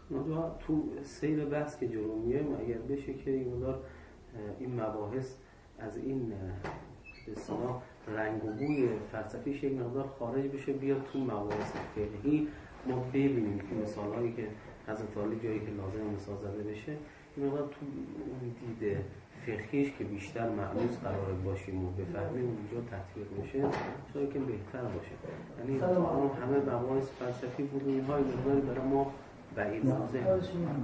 تو سیر بحث که جلو میایم اگر بشه که این مباحث از این به اصطلاح رنگ و بوی فلسفیش یک مقدار خارج بشه بیاد تو مباحث فقهی، ما ببینیم که مثالهایی که حضرت علی جایی که لازم مثال زده بشه این مقدار تو دید فقهیش که بیشتر معنوس قرار باشیم و بفهمیم اونجا تطبیق بشه شاید که بهتر باشه. یعنی اون همه مباحث فلسفی بود و اینهای مقداری برای ما بعید نازه.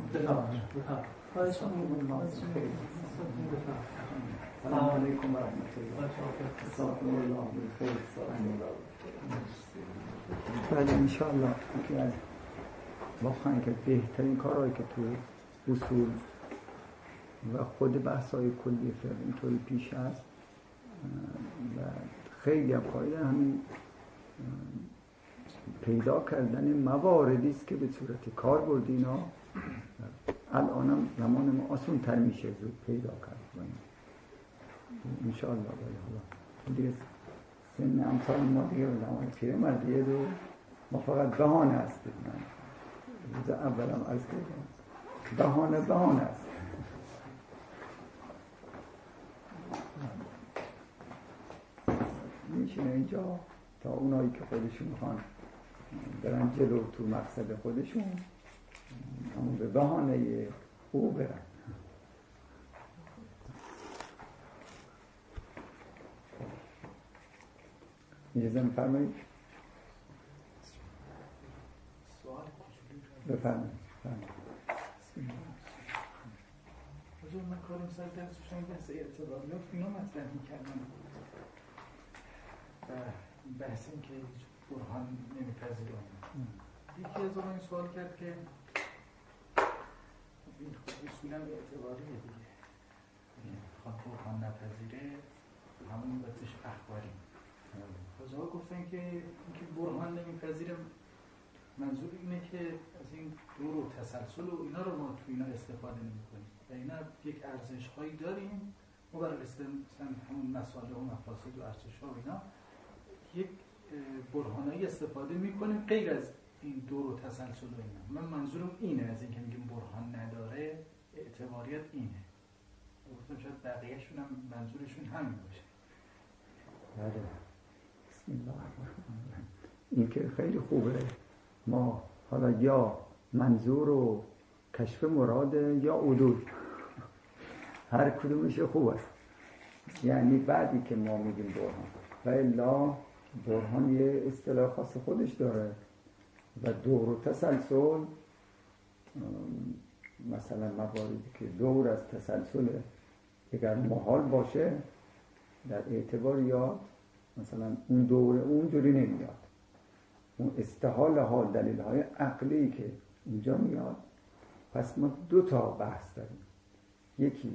السلام علیکم و رحمت الله. بله انشاءالله یکی از واقعا که بهترین کارهایی که تو اصول و خود بحث‌های کلی فقه اینطوری پیش است و خیلی هم کاری همین پیدا کردن مواردی است که به صورت کاربرد اینا الانم زمان ما آسان تر میشه زود پیدا کرد انشاءالله. ولی حالا دیگه سن امثال ما دیگه زمان پیرمردیه و ما فقط بهانه هستیم. من روز اولم عرض کردم بهانه است. میشینه اینجا تا اونایی که خودشون میخوان برن جلو تو مقصد خودشون همون به بهانه او برن. اجازه می‌فرمایید؟ سوال کوچولو بفرمایید. حضور من کارم سر درس و شنگ بحث اعتباریات اینا مطرح می‌کردم و بحث این که هیچ برهان نمی‌پذیرم. یکی از این سوال کرد که این خود اصولا اعتباریه دیگه، خواهد برهان نپذیره همون بطش اخباری. حضور گفتن که اینکه برهان نمی‌پذیرم منظور اینه که از این دور و تسلسل و اینا رو ما تو اینا استفاده نمی‌کنیم و اینا یک ارزش‌هایی داریم ما برای مثلا همون مسائل و مفاسد و ارزش‌ها و اینا یک برهانایی استفاده می‌کنیم غیر از این دور و تسلسل و اینا. من منظورم اینه از اینکه میگیم برهان نداره اعتباریت اینه. گفتم شاید بقیه‌شون هم منظورشون همین باشه. بله. بسم الله الرحمن الرحیم. این که خیلی خوبه. ما حالا یا منظور و کشف مراده یا عدول هر کدومش خوب است. یعنی بعدی که ما میگیم برهان و الا برهان یه اصطلاح خاص خودش داره و دور و تسلسل مثلا مواردی که دور از تسلسل اگر محال باشه در اعتباریات مثلا اون دوره اونجوری نمیاد. اون استحال ها دلیل های عقلی که اینجا میاد. پس ما دو تا بحث داریم. یکی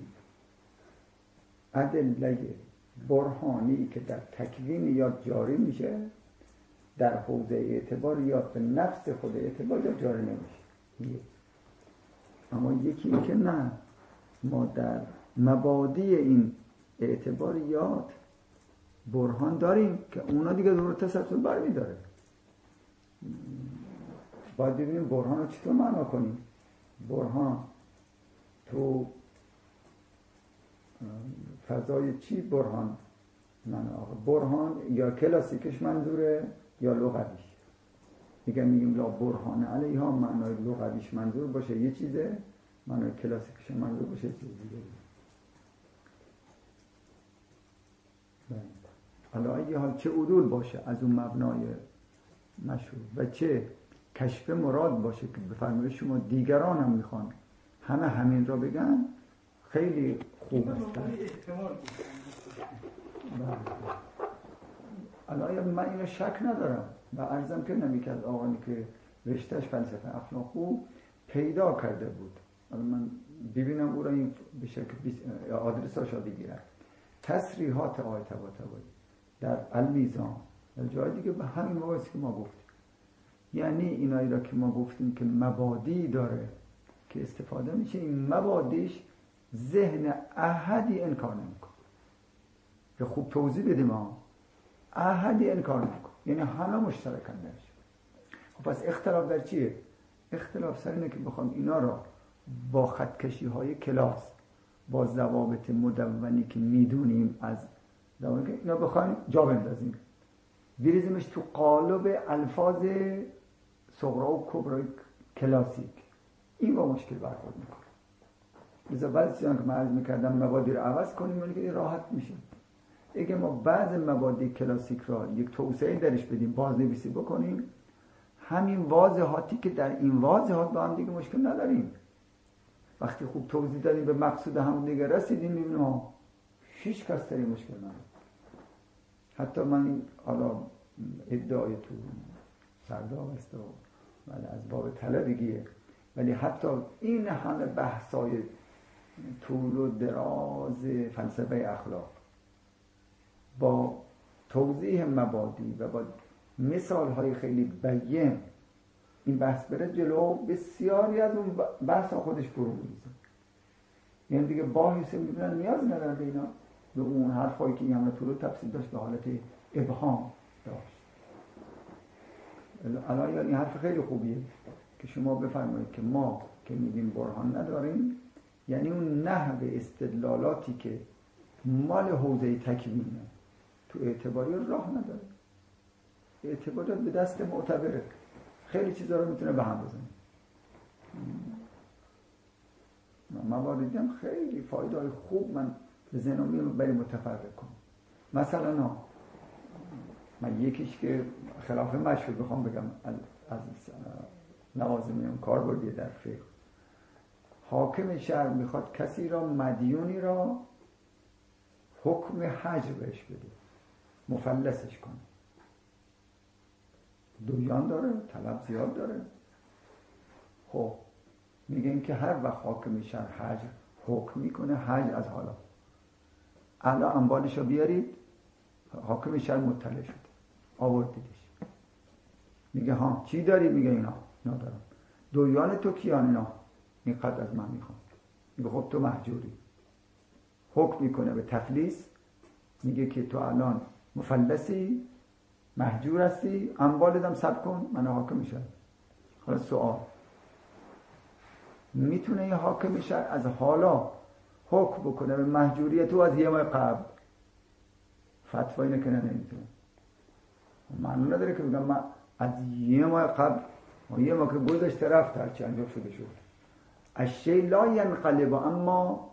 ادله برهانی که در تکوین یاد جاری میشه در حوزه اعتباریات به نفس خود اعتباریات جاری نمیشه. اما یکی این که نه، ما در مبادی این اعتباریات برهان داریم که اونا دیگه دور تسلسل برمی داره. باید ببینیم برهان رو چطور معنا کنیم. برهان تو فضای چی برهان معنا؟ برهان یا کلاسیکش منظوره یا لغویش. میگیم لا برهان علیها معنای لغویش منظور باشه یه چیزه، معنای کلاسیکش منظور باشه چیز دیگه. حالا اگه حال چه عدول باشه از اون مبنای مشهور و چه کشف مراد باشه که بفرمایید شما دیگران هم میخوان همین را بگن خیلی خوب است. الان من اینو شک ندارم و عرضم کردم که از آقایی که رشتهش فلسفه اخلاق خوب پیدا کرده بود. الان من ببینم او را این به شکل آدرساش را بگیرم. تصریحات آیه طباطبایی در المیزان در جای دیگه به همین مباحثی که ما گفتیم، یعنی اینایی را که ما گفتیم که مبادی داره که استفاده میشه، این مبادیش ذهن احدی انکار نمیکنه. که خوب توضیح بدیم احدی انکار نمیکنه، یعنی همه مشترکن درش. خب پس اختلاف در چیه؟ اختلاف سر اینه که بخوام اینا را با خطکشی های کلاس، با ضوابط مدونی که میدونیم از ضوابط اینا بخوایم جا بندازیم، بریزیمش تو قالب الفاظ صغرا و کبرای کلاسیک، این با مشکل برخورد میکنه. لذا بعضی چیزا که من عرض میکردم مبادی رو عوض کنیم ولی که راحت میشه. اگه ما بعض مبادی کلاسیک را یک توسعه درش بدیم، بازنویسی بکنیم، همین واضحاتی که در این واضحات با هم دیگه مشکل نداریم. وقتی خوب توضیح دادیم به مقصود هم دیگه رسیدیم، میبینیم هیچ کس در این مشکل نداره. حتی من حالا ادعای تو سرداب است و از باب طلبگیه، ولی حتی این همه بحثای طول و دراز فلسفه اخلاق با توضیح مبادی و با مثالهای خیلی بیان این بحث بره جلو، بسیاری از اون بحث خودش فرو میریزه. یعنی دیگه باحثه میبینن نیاز ندارن به اینا، به اون حرفایی که این همه طول و تفصیل داشت به حالت ابهام داشت. الان این حرف خیلی خوبیه که شما بفرمایید که ما که میگیم برهان نداریم، یعنی اون نحو استدلالاتی که مال حوزه تکوینه تو اعتباری راه نداره. اعتبارات به دست معتبره، خیلی چیزا رو میتونه به هم بزنه. مواردی هم خیلی فایده های خوب من به ذهنم میاد برای متفرق کنم. مثلا من یکیش که خلاف مشهور بخوام بگم از لوازم کاربردی در فقه، حاکم شهر میخواد کسی را مدیونی را حکم حجر بهش بده، مفلسش کنه. دویان داره، طلب زیاد داره. خب میگه این که هر وقت حاکم شهر حجر حکم میکنه، حجر از حالا اموالش رو بیارید، حاکم شهر مطلع شده، آوردیدش. میگه ها چی داری؟ میگه اینا ندارم. دویان تو کیان؟ اینا اینقدر از من میخوام. میگه خب تو مهجوری. حکم میکنه به تفلیس، میگه که تو الان مفلسی، مهجور هستی، اموالتم ثبت کن، من حاکم میشم. حالا سوال، میتونه یه حاکم شهر از حالا حکم بکنه به مهجوریت تو از یه ماه قبل؟ فتوا اینه که نمیتونه. معنی نداره که بگم من از یه ماه قبل، یه ماه که گذشته رفت هرچی انجام شده شد. الشیء لا ینقلب اما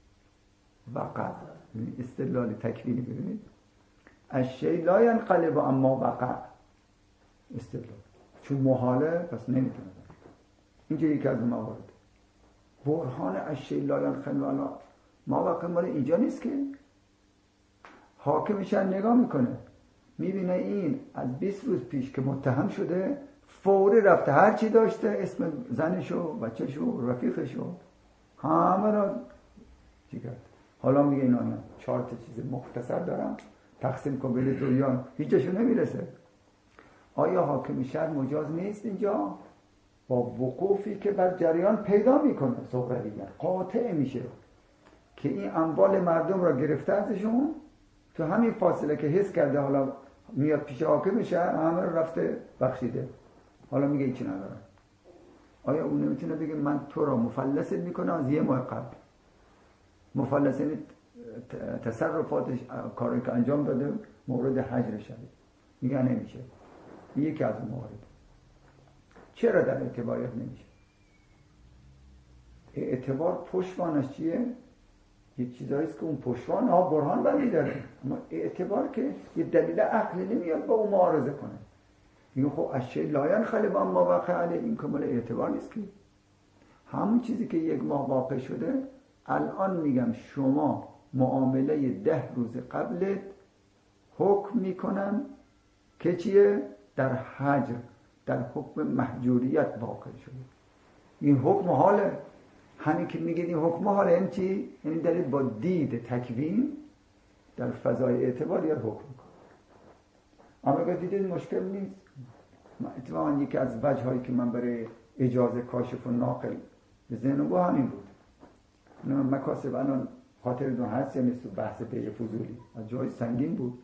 وقع. استدلال تکوینی ببینید، الشیء لا ینقلب اما وقع. استدلال چون محاله پس نمیتونه. اینجا یکی از موارد برهان الشیء لا ینقلب اما وقع مال اینجا نیست که حاکم شهر نگاه میکنه، میبینه این از 20 روز پیش که متهم شده فوری رفته هر چی داشته، اسم زنشو، بچه‌شو، رفیقشو، همه را چی کرد. حالا میگه اینا 4 تا چیز مختصر دارم، تقسیم کن بین دویان، هیچشو نمیرسه. آیا حاکم شهر مجاز نیست اینجا با وقوفی که بر جریان پیدا میکنه صغرویت قاطع میشه که این اموال مردم را گرفته ازشون، تو همین فاصله که حس کرده حالا میاد پیش حاکم شهر، همه رو رفته بخشیده، حالا میگه هیچی ندارم. آیا اون نمیتونه بگه من تو را مفلست میکنم از یه ماه قبل؟ مفلس یعنی تصرفاتش، کاری که انجام داده مورد حجر شده. میگه نمیشه. یکی از موارد. چرا در اعتباریت نمیشه؟ اعتبار پشتوانش چیه؟ یه چیزاییست که اون پشتوان برهان بندی داره، اما اعتبار که یه دلیل عقلی نمیاد با اون معارضه کنه. میگه خب الشیء لا ینقلب اما وقع علیه، این کامل اعتبار نیست که همون چیزی که یک ماه واقع شده الان میگم شما معامله 10 روز قبلت حکم میکنن که چیه؟ در حجر، در حکم مهجوریت واقع شده. این حکم حاله، همین که میگید این حکم حاله یعنی چی؟ یعنی دلیل با دید تکوین در فضای اعتباریت حکم میکنه. اما اگر دیدید مشکل نیست. اتفاقا یکی از وجه‌هایی که من برای اجازه کاشف و ناقل به ذهنم با همین بود. مکاسب الان خاطرتون هست یا نیست؟ بحث بیع فضولی از جای سنگین بود.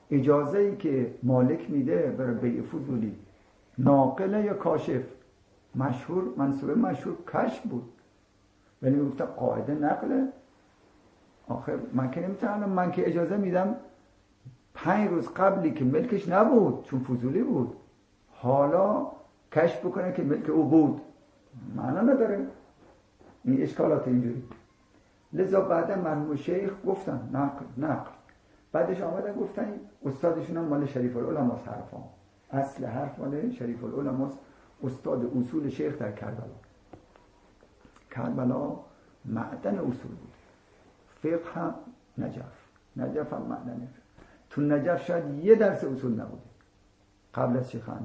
اجازه‌ای که مالک میده برای بیع فضولی ناقله یا کاشف؟ مشهور، منصوبه مشهور کشف بود، ولی گفتم قاعده نقله. آخه من که نمیتونم، من که اجازه میدم 5 روز قبلی که ملکش نبود چون فضولی بود، حالا کشف بکنه که ملک او بود، معنا نداره این اشکالات اینجوری. لذا بعدا مرحوم شیخ گفتن نقل بعدش آمدن گفتن استادشون هم مال شریف العلماء حرفا، اصل حرف مال شریف العلماء، استاد اصول شیخ در کربلا معدن اصول بود. فقه هم نجف هم معدن. تو نجف شاید 1 درس اصول نبوده قبل از شیخ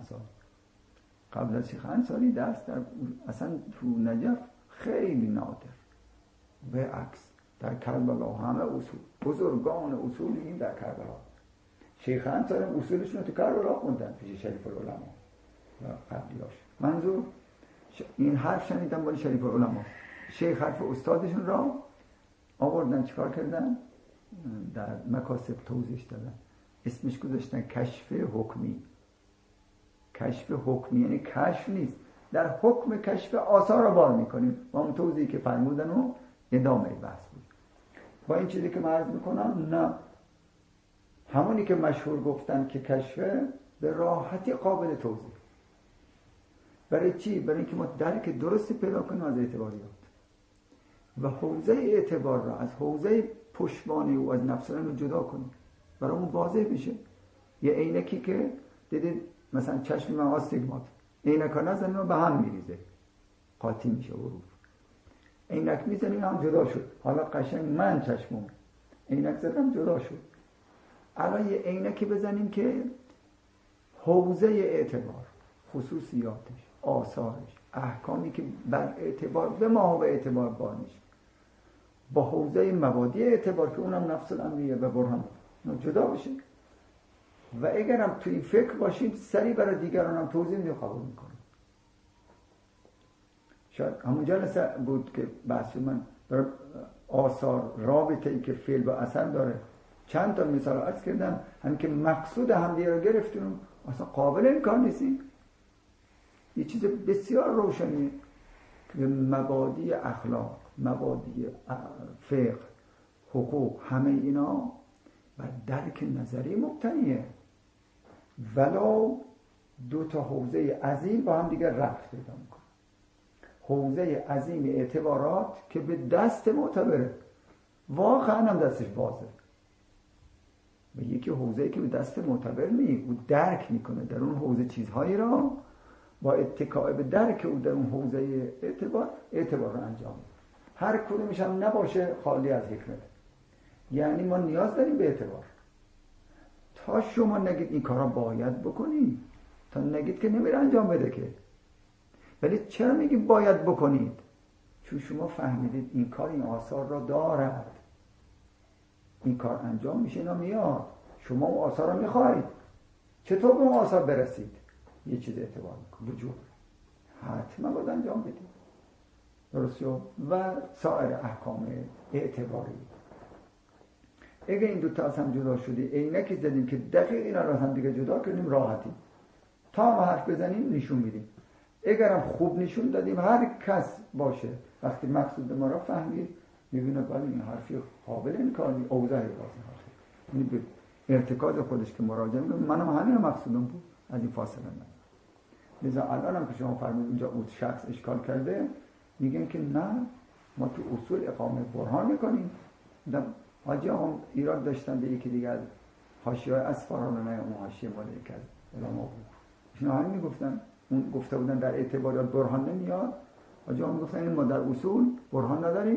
انصاری درس در اصلا تو نجف خیلی نادر. به عکس در کربلا همه اصول، بزرگان اصولی در کربلا. شیخ انصاری اصولشون رو تو کربلا خوندن پیش شریف العلماء و قبلیاش. منظور این حرف شنیدم باید شریف العلماء. شیخ حرف استادشون را آوردن چیکار کردن؟ در مکاسب توضیح دادن، اسمش گذاشتن کشف حکمی. کشف حکمی یعنی کشف نیست، در حکم کشف آثار را بار میکنیم با اون توضیحی که فرمودن و ادامه بحث بود. با این چیزی که من عرض میکنم، نه همونی که مشهور گفتن که کشفه به راحتی قابل توضیح. برای چی؟ برای اینکه ما درک درستی پیدا کنیم از اعتباریات و حوزه اعتبار را از حوزه پشتوانه او از نفسانه رو جدا کنیم، برای اون واضح بشه. یه عینکی که دیدید مثلا چشم من آستیگمات، عینک ها نزنیم و به هم میریزه، قاطی میشه حروف. عینک میزنیم هم جدا شد. حالا قشنگ من چشمم عینک زدم جدا شد. الان یه عینکی بزنیم که حوزه اعتبار، خصوصیاتش، آثارش، احکامی که بر اعتبار به ما و اعتبار بار میشه با حوزه مبادی اعتبار که اونم نفس الامریه و برهان جدا بشه. و اگرم تو این فکر باشیم سریع برای دیگران هم توضیح میدیم، قبول میکنیم. شاید همون جلسه بود که بحث من برای آثار رابطه ای که فعل و اثر داره چند تا مثال عرض کردم، هم که مقصود همدیگه رو گرفتیم اصلا قابل انکار نیستیم. یه چیز بسیار روشنیه که مبادی اخلاق، مبادی فقه، حقوق، همه اینا بر درک نظری مبتنیه، ولو 2 تا حوزه عظیم با هم دیگر ربط پیدا میکنه. حوزه عظیم اعتبارات که به دست معتبره، واقعا هم دستش بازه، و یکی حوزه‌ای که به دست معتبر نیست، او درک میکنه در اون حوزه چیزهایی را با اتکاء به درک او در اون حوزه اعتبار رو انجام میده. هر کدومش هم نباشه خالی از حکمت. یعنی ما نیاز داریم به اعتبار. تا شما نگید این کارا باید بکنید، تا نگید که نمیره انجام بده که. ولی چرا میگید باید بکنید؟ چون شما فهمیدید این کار این آثار را دارد، این کار انجام میشه، اینا میاد، شما اون آثار رو میخواید. چطور به اون آثار برسید؟ یه چیز اعتبار میکنید، وجود حتما باید انجام بدید. درسته؟ و سایر احکام اعتباری. اگه این 2 تا از هم جدا شدی، عینکی زدیم که دقیق اینا رو هم دیگه جدا کردیم، راحتی تا ما حرف بزنیم نشون میدیم. اگرم خوب نشون دادیم، هر کس باشه وقتی مقصود ما را فهمید میبینه ولی این حرفی قابل انکاری، اوضاعی واسه حرفی، یعنی به ارتکاز خودش که مراجعه میکنه. منم همین مقصودم بود، از این فاصله نه. لذا الان هم که شما فرمودید اینجا اون شخص اشکال کرده، میگن که نه، ما تو اصول اقامه برهان میکنیم. حاجی هم ایراد داشتن به یکی دیگر حاشیه اصفهان، نه اون حاشیه مال یک از علما بود، اینا همین میگفتن، اون گفته بودن در اعتبارات برهان نمیاد. حاجی هم میگفتن این ما در اصول برهان نداریم،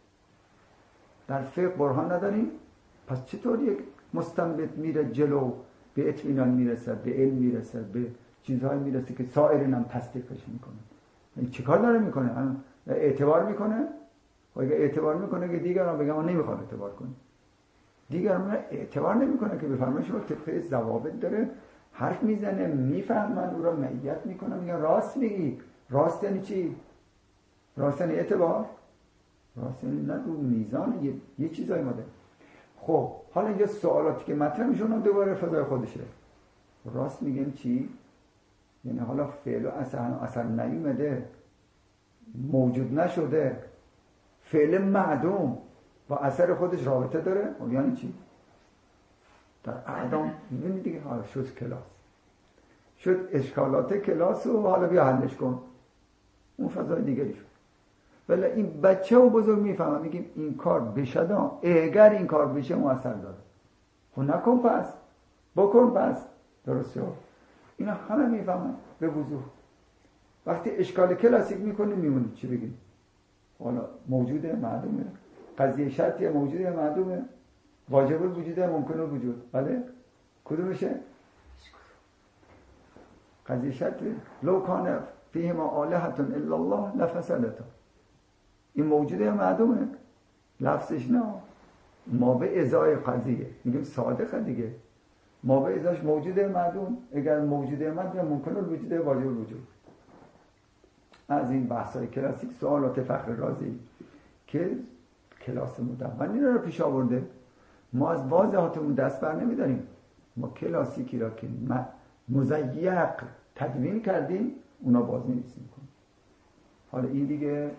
در فقه برهان نداریم، پس چطور یک مستنبط میره جلو به اطمینان میرسه، به علم میرسه، به چیزهایی میرسه که سایرین هم تصدیقش میکنن؟ این چیکار داره میکنه؟ اعتبار میکنه. و اگه اعتبار میکنه که دیگران بگم من نمیخوام اعتبار کنم، دیگران اعتبار نمیکنه که بفرمایش رو طبق ضوابط داره حرف میزنه، میفهمن، او را معیت میکنن، میگن راست میگی. راست یعنی چی؟ راست یعنی اعتبار، راست یعنی نه رو میزان یه چیزایی ماده. خب حالا اینجا سوالاتی که مطرح میشه اونم دوباره فضای خودشه. راست میگن چی؟ یعنی حالا فعل و اثر نیومده، موجود نشده، فعل معدوم با اثر خودش رابطه داره. یعنی چی؟ در اعدام میبینید دیگه، حالا شد کلاس، شد اشکالات کلاس و حالا بیا حلش کن، اون فضای دیگری شد. ولی این بچه و بزرگ میفهمم، میگیم این کار بشه، اگر این کار بشه مؤثر داره، خب نکن پس، بکن پس، درسته؟ اینا همه میفهمن به وضوح. وقتی اشکال کلاسیک میکنیم میمونید چی بگیم؟ حالا موجوده معدومه، قضیه شرطیه موجوده معدومه، واجب الوجوده ممکن الوجود، بله کدومشه؟ قضیه شرطیه. لو کان فیهما آلهة الا الله لفسدتا. این موجوده یا معدومه؟ لفظش نه، ما به ازای قضیه میگیم صادقه دیگه، ما به ازاش موجوده معدوم. اگر موجوده معدوم ممکن الوجوده واجب الوجود. از این بحث‌های کلاسیک سوالات فخر رازی که کلاس مدونی رو پیش آورده، ما از واضحاتمون دست بر نمیداریم. ما کلاسیکی را که مزیق تدوین کردیم اونا باز نویسیم کنیم. حالا این دیگه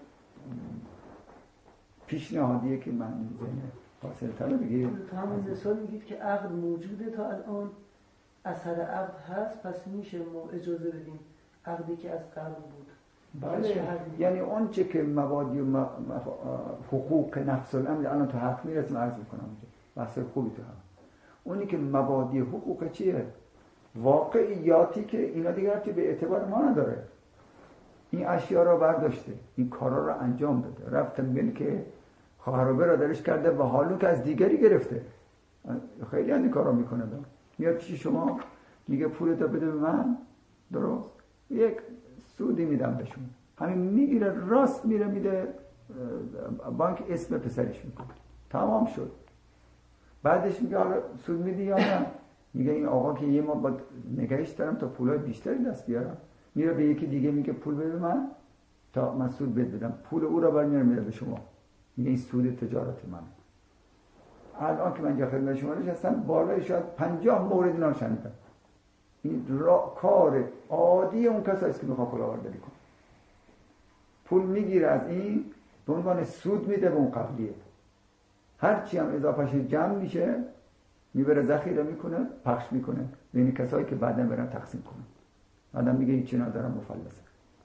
پیشنهادیه که من ذهن حاصل طلبه بگیر. تا همون مثال میگید که عقل موجوده، تا الان اثر عقل هست، پس میشه ما اجازه بدیم عقلی که از قبل بود. بله، یعنی اون چه که مبادی و حقوق نفس الامر الان تو حق میرسیم عرض میکنم اونجا بحث خوبی تو هم. اونی که مبادی حقوق چیه؟ واقعیاتی که اینا دیگه ربطی به اعتبار ما نداره. این اشیا را برداشته، این کارا را انجام داده، رفت ملک خواهر و برادرش کرده و حالو که از دیگری گرفته. خیلی از این کارا میکنه. میاد چی شما میگه پولتو بده به من، درست؟ یک سودی میدم بهشون، همین میگیره راست میره میده بانک، اسم پسرش میکنه، تمام شد. بعدش میگه حالا سود میدی یا نه؟ میگه این آقا که یه ما با نگهش دارم تا پولای بیشتری دست بیارم. میره به یکی دیگه میگه پول بده من تا من سود بدم، پول او را برمیاره میره به شما، میگه این سود تجارت من. الان که من اینجا خدمت شما نشستم بالای شاید 50 مورد اینا رو شنیدم. این کار عادی اون کسایی است که میخواد کلاهبرداری کنه. پول میگیره از این به عنوان سود میده به اون قبلیه، هرچی هم اضافهش جمع میشه میبره ذخیره میکنه، پخش میکنه بین کسایی که بعداً برن تقسیم کنن. بعداً میگه هیچی ندارم مفلسه.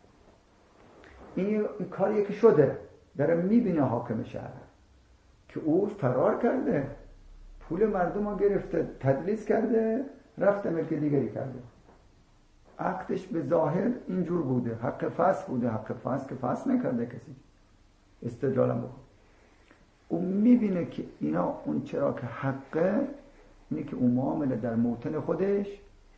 این کاریه که شده، داره میبینه حاکم شهر که او فرار کرده، پول مردم رو گرفته، تدلیس کرده، رفته ملک دیگری کرده. عقدش به ظاهر اینجور بوده، حق فصل بوده، حق فصل که فصل نکرده کسی، استدلالم بکن. اون میبینه که اینا اون چرا که حقه اینه که اون معامله در موطن خودش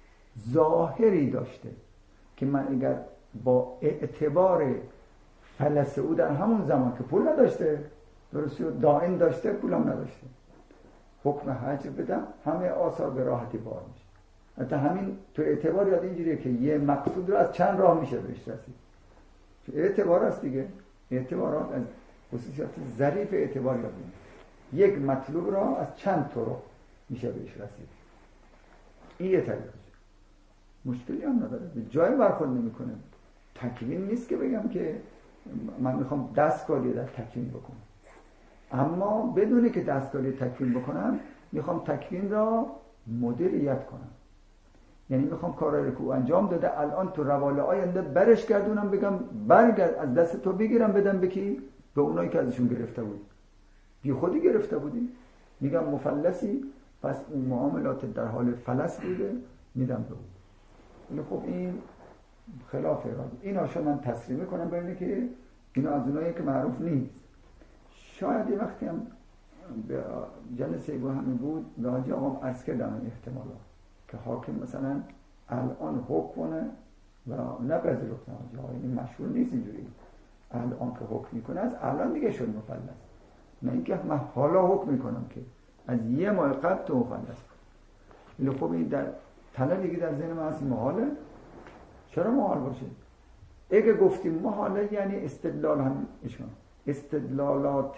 ظاهری داشته که من اگر با اعتبار فلس او در همون زمان که پول نداشته، درستی و دائن داشته، پولم نداشته، حکم حجر بدم، همه آثار به راحتی بار میشه. حتی همین تو اعتبار یاد اینجوریه که یه مقصود رو از چند راه میشه بهش رسید. اعتبار است دیگه، اعتبارات از خصوصیات ظریف اعتبار یاد میشه. یک مطلوب را از چند طرق میشه بهش رسید. این یه طریقه، مشکلی هم نداره، به جای برخورد نمیکنه. تکوین نیست که بگم که من میخوام دستکاری در تکوین بکنم، اما بدونه که دستکاری تکوین بکنم میخوام تکوین را مدیریت کنم. یعنی میخوام کارایی که او انجام داده الان تو روال آینده برش گردونم، بگم برگرد از دست تو بگیرم بدم به کی؟ به اونایی که ازشون گرفته بود. بی خودی گرفته بودی، میگم مفلسی، پس اون معاملات در حال فلس بوده میدم به اون. ولی خب این خلاف اراده. این هاشو من تصریح میکنم برای که اینا از اونایی که معروف نیست. شاید یه وقتی هم به جلسه با همین بود به حاجی آقام عرض کردم احتمالا که حاکم مثلا الان حکم کنه و نپذیرفتن حاجی آقا، این مشهور نیست اینجوری، الان که حکم میکنه از الان دیگه شد مفلس، نه اینکه من حالا حکم میکنم که از یه ماه قبل تو مفلس بود. ولی خب این در طلبی در ذهن من هست محاله. چرا محال باشه؟ اگه گفتیم محاله یعنی استدلال هم اشان استدلالات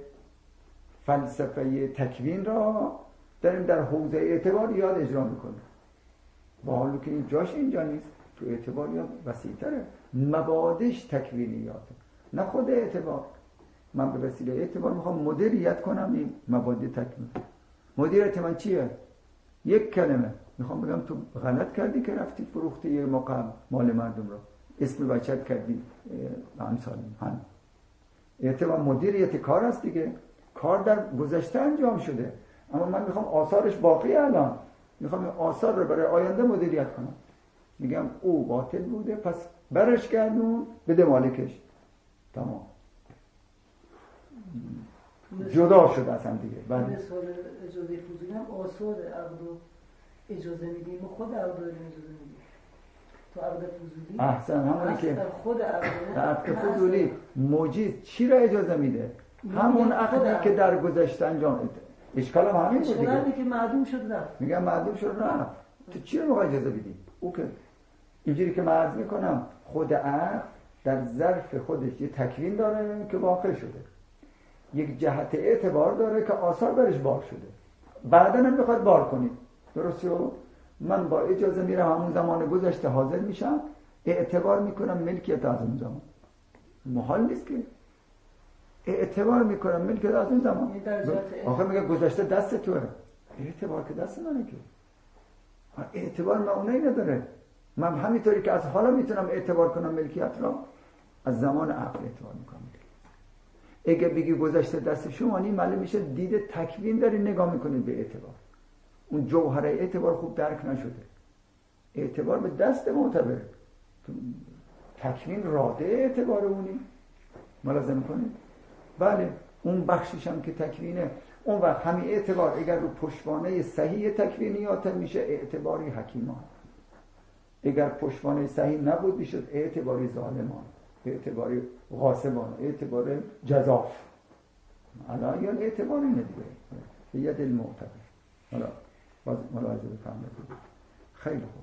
فلسفه تکوین را داریم در حوزه اعتبار یاد اجرا میکنیم، با حالی که این جاش اینجا نیست. تو اعتبار یا وسیع‌تره، مبادش تکوینیاته، نه خود اعتبار. من به وسیله اعتبار میخوام مدیریت کنم این مبادی تکوین. مدیریت من چیه؟ یک کلمه میخوام بگم تو غلط کردی که رفتی فروختی یه موقع مال مردم رو، اسم بچت کردی، امثال هم اعتبار مدیریت کار است دیگه. کار در گذشته انجام شده، اما من میخوام آثارش باقی، الان میخوام آثار رو برای آینده مدیریت کنم. میگم او باطل بوده پس برش گردون بده مالکش، تمام، جدا شد اصلا دیگه. بعد مثال اجازه فضولی هم آثار عقد رو اجازه میدیم و خود عقد رو اجازه میدیم. تو عقد فضولی احسن، همونی که خود عقد فضولی موجز چی را اجازه میده؟ همون عقدی که در گذشته انجام ده. اشکال هم همین بود دیگه. اشکال که معدوم شد رفت. میگم معدوم شد رفت. تو چی رو میخوای اجازه بدی؟ او که اینجوری که من عرض میکنم خود عقد در ظرف خودش یه تکوین داره که واقع شده، یک جهت اعتبار داره که آثار برش بار شده، بعدا هم بخواد بار کنید. درسته؟ من با اجازه میرم همون زمان گذشته حاضر میشم، اعتبار میکنم ملکیت از اون زمان. محال نیست که اعتبار میکنم ملکیت از اون زمان. آخه میگه گذشته دست توه، اعتبار که دست منه که. اعتبار معونی نداره. من همینطوری که از حالا میتونم اعتبار کنم ملکیت را، از زمان عقل اعتبار میکنم. اگه بگی گذشته دست شمانی، معلوم میشه دید تکوین داری نگاه میکنید به اعتبار. اون جوهره اعتبار خوب درک نشده. اعتبار به دست معتبره، تکوین راده اعتبار اونی. ملازم کنید؟ بله، اون بخشش هم که تکوینه، اون وقت همین اعتبار اگر رو پشتوانه صحیح تکوینیات میشه اعتباری حکیمان، اگر پشتوانه صحیح نبود میشد اعتباری ظالمان، اعتباری غاصبان، اعتبار جزاف. الان یا اعتباری ندیده به ید المعتبر. حالا باز ملاحظه بفرمایید. خیلی خوب،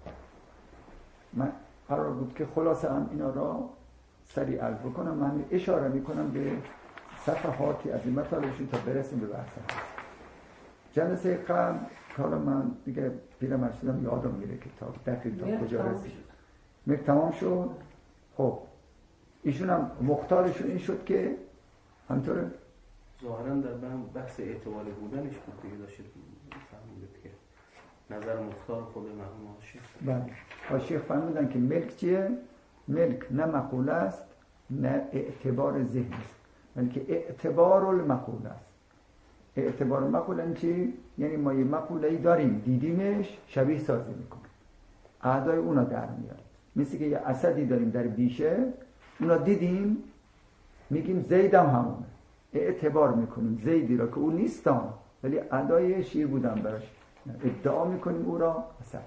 من قرار بود که خلاصه هم اینا را سریع عرض بکنم. من اشاره میکنم به صفحاتی از این مطالبشون تا برسیم به بحث هست. جلسه قبل حالا من دیگه پیرمرد شدم یادم میره که تا دقیق تا کجا رسید. تمام شد. خب ایشون هم مختارشون این شد که همطوره ظاهرا در بحث اعتباری بودنش بود دیگه، داشتید فهمیدید که نظر مختار خود مرحوم شیخ. بله، شیخ فهمیدن که ملک چیه؟ ملک نه مقوله است نه اعتبار ذهن است، بلکه اعتبار المقوله است. اعتبار مقوله چی؟ یعنی ما یه مقوله‌ای داریم، دیدیمش، شبیه سازی میکنیم، اعدای اونا در میاد. مثل که یه اسدی داریم در بیشه، اونا دیدیم، میگیم زیدم همونه، اعتبار میکنیم زیدی را که او نیستم ولی اعدای شیر بودن براش، ادعا میکنیم او را اسد.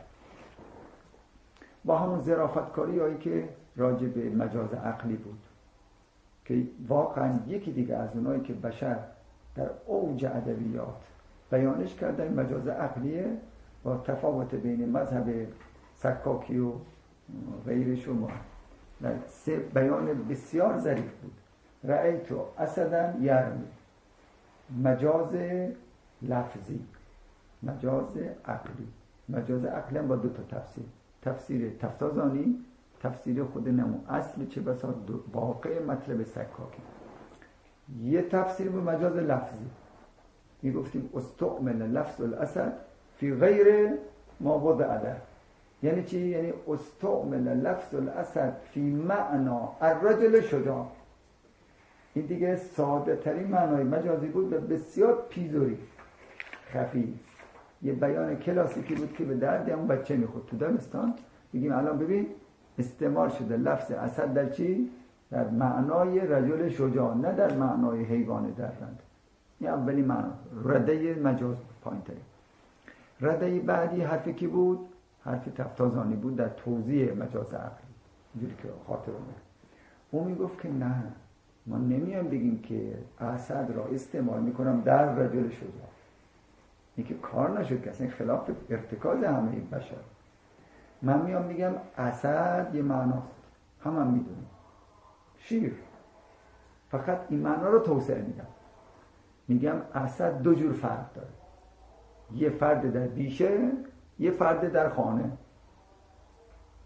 با همون ظرافتکاری هایی که راجع به مجاز عقلی بود که واقعا یکی دیگه از اونایی که بشر در اوج ادبیات بیانش کردن مجاز عقلیه، با تفاوت بین مذهب سکاکی و غیرش و بیان بسیار ظریف بود. رأیتو اسدن یرمی، مجاز لفظی، مجاز عقلی. مجاز عقلی هم با دو تا تفسیر، تفسیر تفتازانی، تفسیر خود نمو اصل چه بسا واقع مطلب سکاکی. یه تفسیر به مجاز لفظی، میگفتیم استعمل لفظ الاسد فی غیر ما وضع له. یعنی چی؟ یعنی استعمل لفظ الاسد فی معنا الرجل شجاع. این دیگه ساده ترین معنای مجازی بود و بسیار پیزوری خفی، یه بیان کلاسیکی بود که به درد اون بچه میخورد. تو دبستان بگیم الان ببین استعمال شده لفظ اسد در چی؟ در معنای رجل شجاع، نه در معنای حیوان درنده. این اولی معنا، رده مجاز پایین تری. رده بعدی حرفی کی بود؟ حرف تفتازانی بود در توضیح مجاز عقلی، اینجوری که خاطرمه. اون میگفت که نه، ما نمیام بگیم که اسد را استعمال میکنم در رجل شجاع، این که کار نشد که اصلا خلاف ارتکاز همه این بشر. من میام میگم اسد یه معناست، هم میدونیم شیر، فقط این معنا رو توسعه میدم. میگم اسد دو جور فرد داره، یه فرد در بیشه، یه فرد در خانه.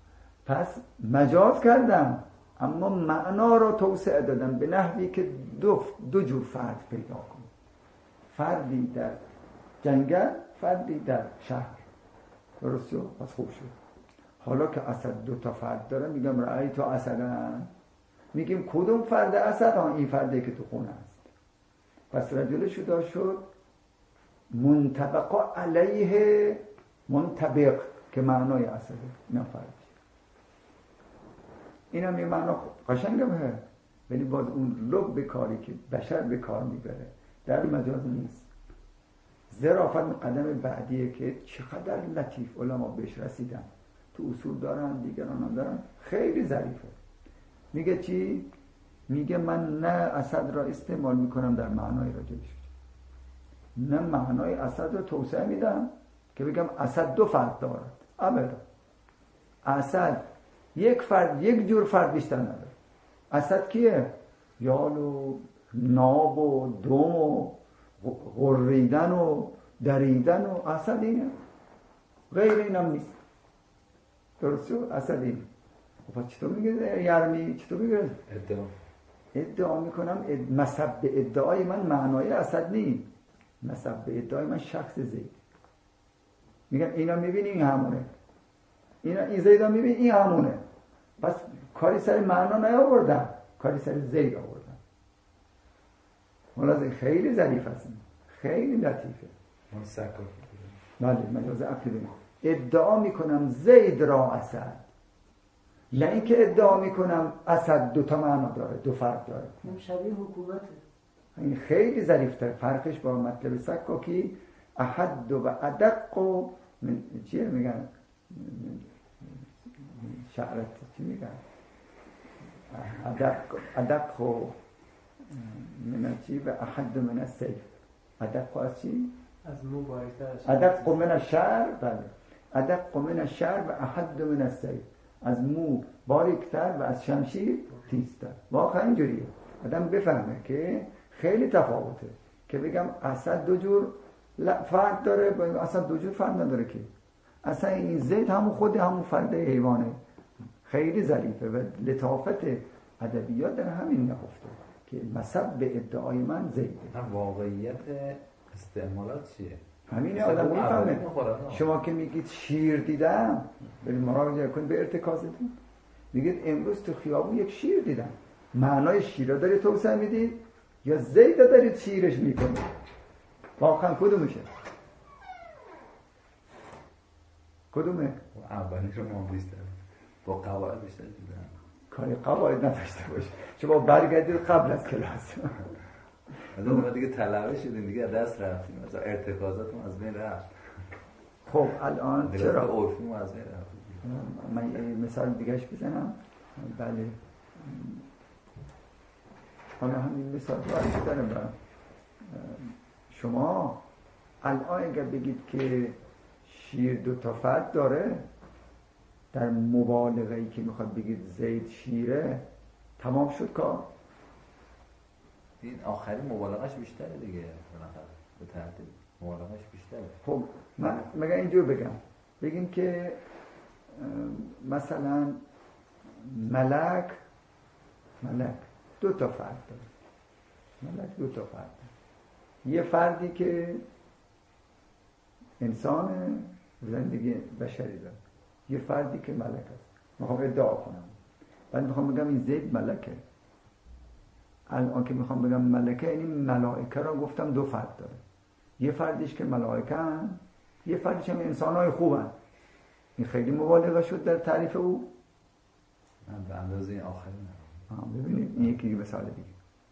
پس مجاز کردم اما معنا را توسعه دادم به نحوی که دو جور فرد پیدا کنم. فردی در جنگل، فردی در شهر. درست شد؟ پس خوب شد. حالا که اسد 2 تا فرد داره میگم رأی تو اسدن، میگیم کدوم فرد اسد؟ این فردی که تو خونه است. پس رجل شدا شد منطبق علیه منطبق که معنای اسده، نه فرد. این هم یه معنا قشنگه به، ولی باز اون لب کاری که بشر به کار میبره در مجاز نیست. ظرافت قدم بعدیه که چقدر لطیف علما بهش رسیدن، تو اصول دارن، دیگران هم دارن، خیلی ظریفه. میگه چی؟ میگه من نه اسد را استعمال میکنم در معنای راجبش، نه معنای اسد را توسعه میدم که بگم اسد 2 فرد دارد. ابدا. اسد یک فرد، یک جور فرد بیشتر نداره. اسد کیه؟ یال و ناب و دم و غریدن و دریدن و اسد اینه، غیر اینم نیست. درست شد؟ اسد اینه. خب چطور میگه یرمی؟ چطور میگه؟ ادعا میکنم مصب ادعای من معنای اسد نیست، مصب ادعای من شخص زید. میگن اینا میبینی این همونه، این زید ها میبینی این همونه. پس کاری سر معنا نیاوردن، کاری سر زید آوردن. ملاحظه خیلی ظریف هستیم، خیلی لطیفه. بله مجاز عقلی بینیم. ادعا میکنم زید را اسد، نه اینکه ادعا میکنم اسد 2 تا معنا داره، 2 فرد داره. این شبیه حکومته. این خیلی ظریف‌تر. فرقش با مطلب سکاکی احد و ادق و من چیه میگن؟ شعرت چی میگن؟ ادق و من چی و احد من السیف. ادق از چی؟ از مو باریک‌تر. ادق من الشعر. بله. ادق من الشعر و احد من السیف. از مو باریک‌تر و از شمشیر تیزتر. واقعا اینجوریه. آدم بفهمه که خیلی تفاوته که بگم اسد 2 جور فرد داره، اسد 2 جور فرد نداره که. اصلا این زید همون خود همون فرد حیوانه. خیلی ظریفه و لطافت ادبیات در همین نهفته که مصب به ادعای من زیده. واقعیت استعمالات چیه؟ همین آدم میفهمه. شما که میگید شیر دیدم، برید مراجعه کنید به ارتکازتون، میگید امروز تو خیابون یک شیر دیدم. معنای شیر رو دارید توسعه میدید یا زید دارید شیرش میکنید؟ واقعا کدومشه؟ کدومه؟ اولی رو ما بیشتر با قواعد بیشتر دیدم. کاری قواعد نداشته باشه. شما برگردید قبل از کلاس. ما دیگه طلبه شدیم، دیگه دست رفتیم، مثلا ارتکازاتون از بین رفت. خب الان چرا؟ عرفی از بین رفت. من مثال دیگهش بزنم. بله. حالا همین مثال رو دارم برام. شما الان اگر بگید که شیر 2 تا فرد داره، در مبالغه‌ای که میخواد بگید زید شیره، تمام شد کار. این آخری مبالغه‌اش بیشتره دیگه، به ترتیب مبالغه‌اش بیشتره. خب من مگه اینجور بگیم که مثلا ملک 2 تا فرد داره. ملک 2 تا فرد داره. یه فردی که انسان زندگی بشری داره، یه فردی که ملک است. میخوام ادعا کنم، بعد میخوام بگم این زید ملکه. الان که میخوام بگم ملکه یعنی ملائکه را گفتم 2 فرد داره. یه فردیش که ملائکه هن، یه فردیش هم انسان‌های خوبن. این خیلی مبالغه شد در تعریف او. من به اندازه این آخری نه. ببینید این یکی مثال دیگه.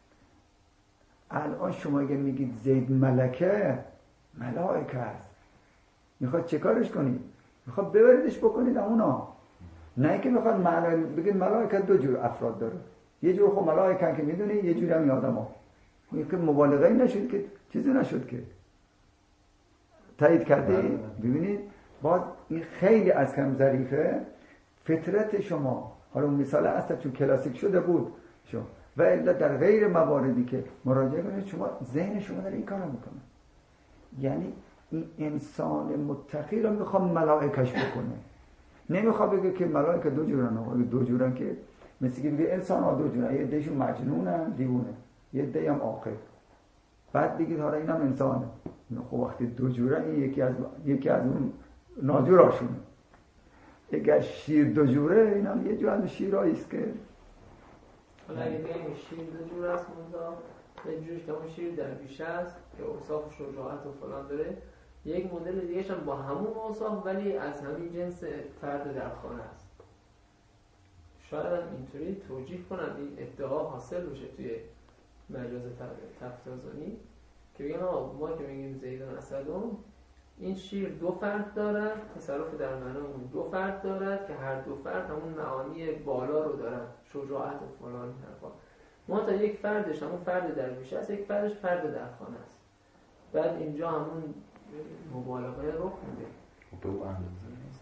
الان شما اگه میگید زید ملکه، ملائکه است، میخواد چه کارش کنید؟ میخواد ببریدش بکنید اونا. نه که میخواد معنی بگید ملائکه 2 جور افراد داره. یه جور خب ملائکه که میدونی، یه جوری هم آدم‌ها. این که مبالغه نشد که چیزی نشد که. تایید کردی؟ ببینید باز این خیلی از کم ظریفه. فطرت شما، حالا اون مثال اصلا چون کلاسیک شده بود شما و الا در غیر مواردی که مراجعه کنید، شما ذهن شما داره این کارو میکنه. یعنی این انسان متقی رو میخوام ملائکش بکنه. نمیخواد بگه که ملائکه دو جورن. اگه دو جورن که مثل که بگه انسان ها دو جورن، یه عدهشون مجنونن دیوونه، یه عده هم عاقل. بعد دیگه حالا اینم انسانه. خب وقتی دو جورن این یکی از اون ناجوراشونه. اگر شیر دو جوره اینم یه جور از شیرایی است که حالا اگه بگیم شیر دو جور است منتها یه جورش که اون شیر در بیشه است که اوصاف شجاعت و فلان داره، یک مدل دیگه‌ش هم با همون اوصاف ولی از همین جنس فرد در خانه است. شاید هم اینطوری توجیه کنم این ادعا حاصل بشه توی مجاز تفتازانی که بگن ما که میگیم زیدون اسدون، این شیر دو فرد دارد، تصرف در معنای اون دو فرد دارد که هر دو فرد همون معانی بالا رو دارن، شجاعت و فلان حرفا. ما تا یک فردش همون فرد در بیشه است، یک فردش فرد در خانه است. بعد اینجا همون مبالغه رخ میده. به اون اندازه نیست.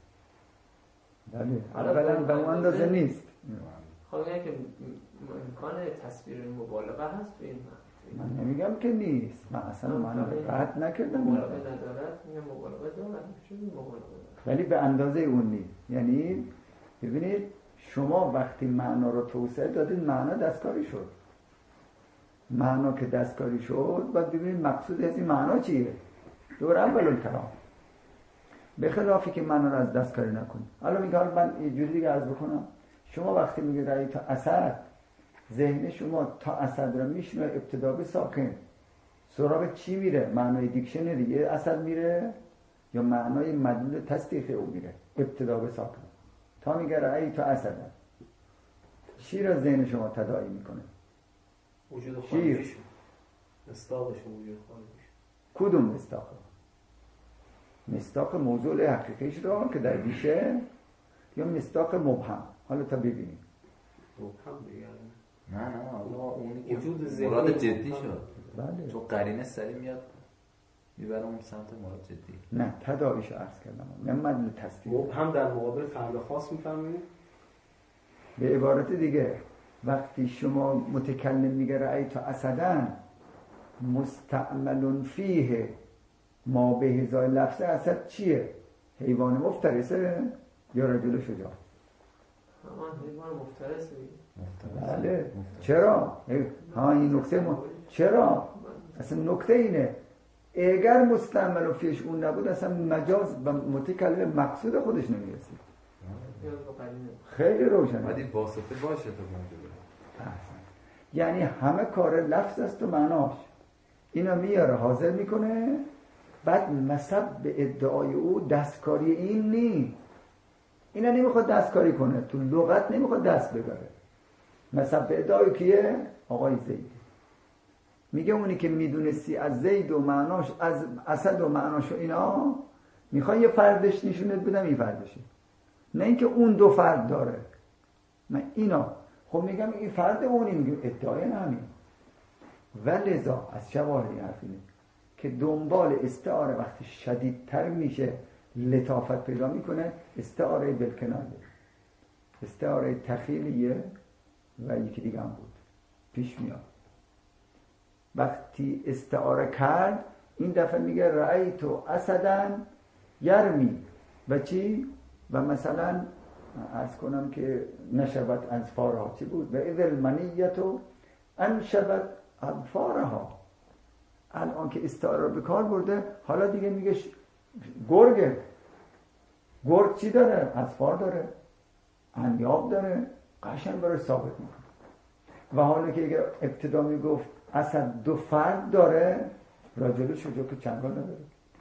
بله اولا به اون اندازه نیست. خب یعنی که امکان تصویر مبالغه هست تو این من نمیگم که نیست، من اصلا من قطع نکردم مبالغه ندارد، میگم مبالغه دارد، چون مبالغه دارد ولی به اندازه اون نیست. یعنی ببینید شما وقتی معنا رو توسعه دادید معنا دستکاری شد. معنا که دستکاری شد باید ببینید مقصود از این معنا چیه. دور اول الکلام به خلافی که معنا رو از دستکاری نکنید. حالا میگم من یه جوری دیگه عرض بکنم، شما وقتی میگید رأی تا اسد، ذهن شما تا اسد رو میشنه ابتدا به ساکن، سراغ چی میره؟ معنای دیکشنری یه اسد میره یا معنای مدلول تصدیق او میره؟ ابتدا به ساکن تا میگه رأی تا اسد. چی را ذهن شما تداعی میکنه؟ وجود خارجیش، مصداقش وجود خارجیش. کدوم مصداق؟ مصداق موضوع حقیقیش را که در بیشه یا مصداق مبهم؟ حالا تا ببینیم. مبهم دیگه. نه حالا اونی وجود که مراد جدی شد. بله. تو قرینه سری میاد میبره اون سمت مراد جدی. نه تداعیش عرض کردم، نه مدل تصدیق. مبهم در مقابل فرد خاص میفهمید؟ به عبارت دیگه وقتی شما متکلم میگه رأیت اسدن مستعمل فیه ما به هزار لفظ اسد چیه؟ حیوان مفترسه یا رجل شجاع؟ همان حیوان مفترسه. بله. چرا؟ این نکته چرا؟ اصلا نکته اینه اگر مستعمل فیش اون نبود اصلا مجاز و متکلم مقصود خودش نمیرسید. خیلی روشنه. باید واسطه باشه تو موجوده. یعنی همه کار لفظ است و معناش. اینا میاره حاضر میکنه، بعد مصب به ادعای او دستکاری این نی. اینا نمیخواد دستکاری کنه، تو لغت نمیخواد دست ببره. مصب به ادعای کیه؟ آقای زید. میگه اونی که میدونستی از زید و معناش، از اسد و معناش و اینا، میخوای یه فردش نشونت بدم این فردشه، نه اینکه اون دو فرد داره. من اینا خب میگم این فرد اونی، میگم ادعای همین. ولذا از شواهد این حرف اینه که دنبال استعاره وقتی شدیدتر میشه لطافت پیدا میکنه، استعاره بالکنایه، استعاره تخیلیه و یکی دیگه هم بود پیش میاد. وقتی استعاره کرد این دفعه میگه رأیت اسدن یرمی و چی؟ و مثلا عرض کنم که نشبت انفارها چی بود؟ و اذ المنیتو انشبت انفارها. الان که استعاره رو به کار برده حالا دیگه میگه گرگه. گرگ چی داره؟ انفار داره، انیاب داره، قشنگ برای ثابت میکنه. و حالا که اگر ابتدا میگفت اسد دو فرد داره، راجل شجاع که چنگال نداره،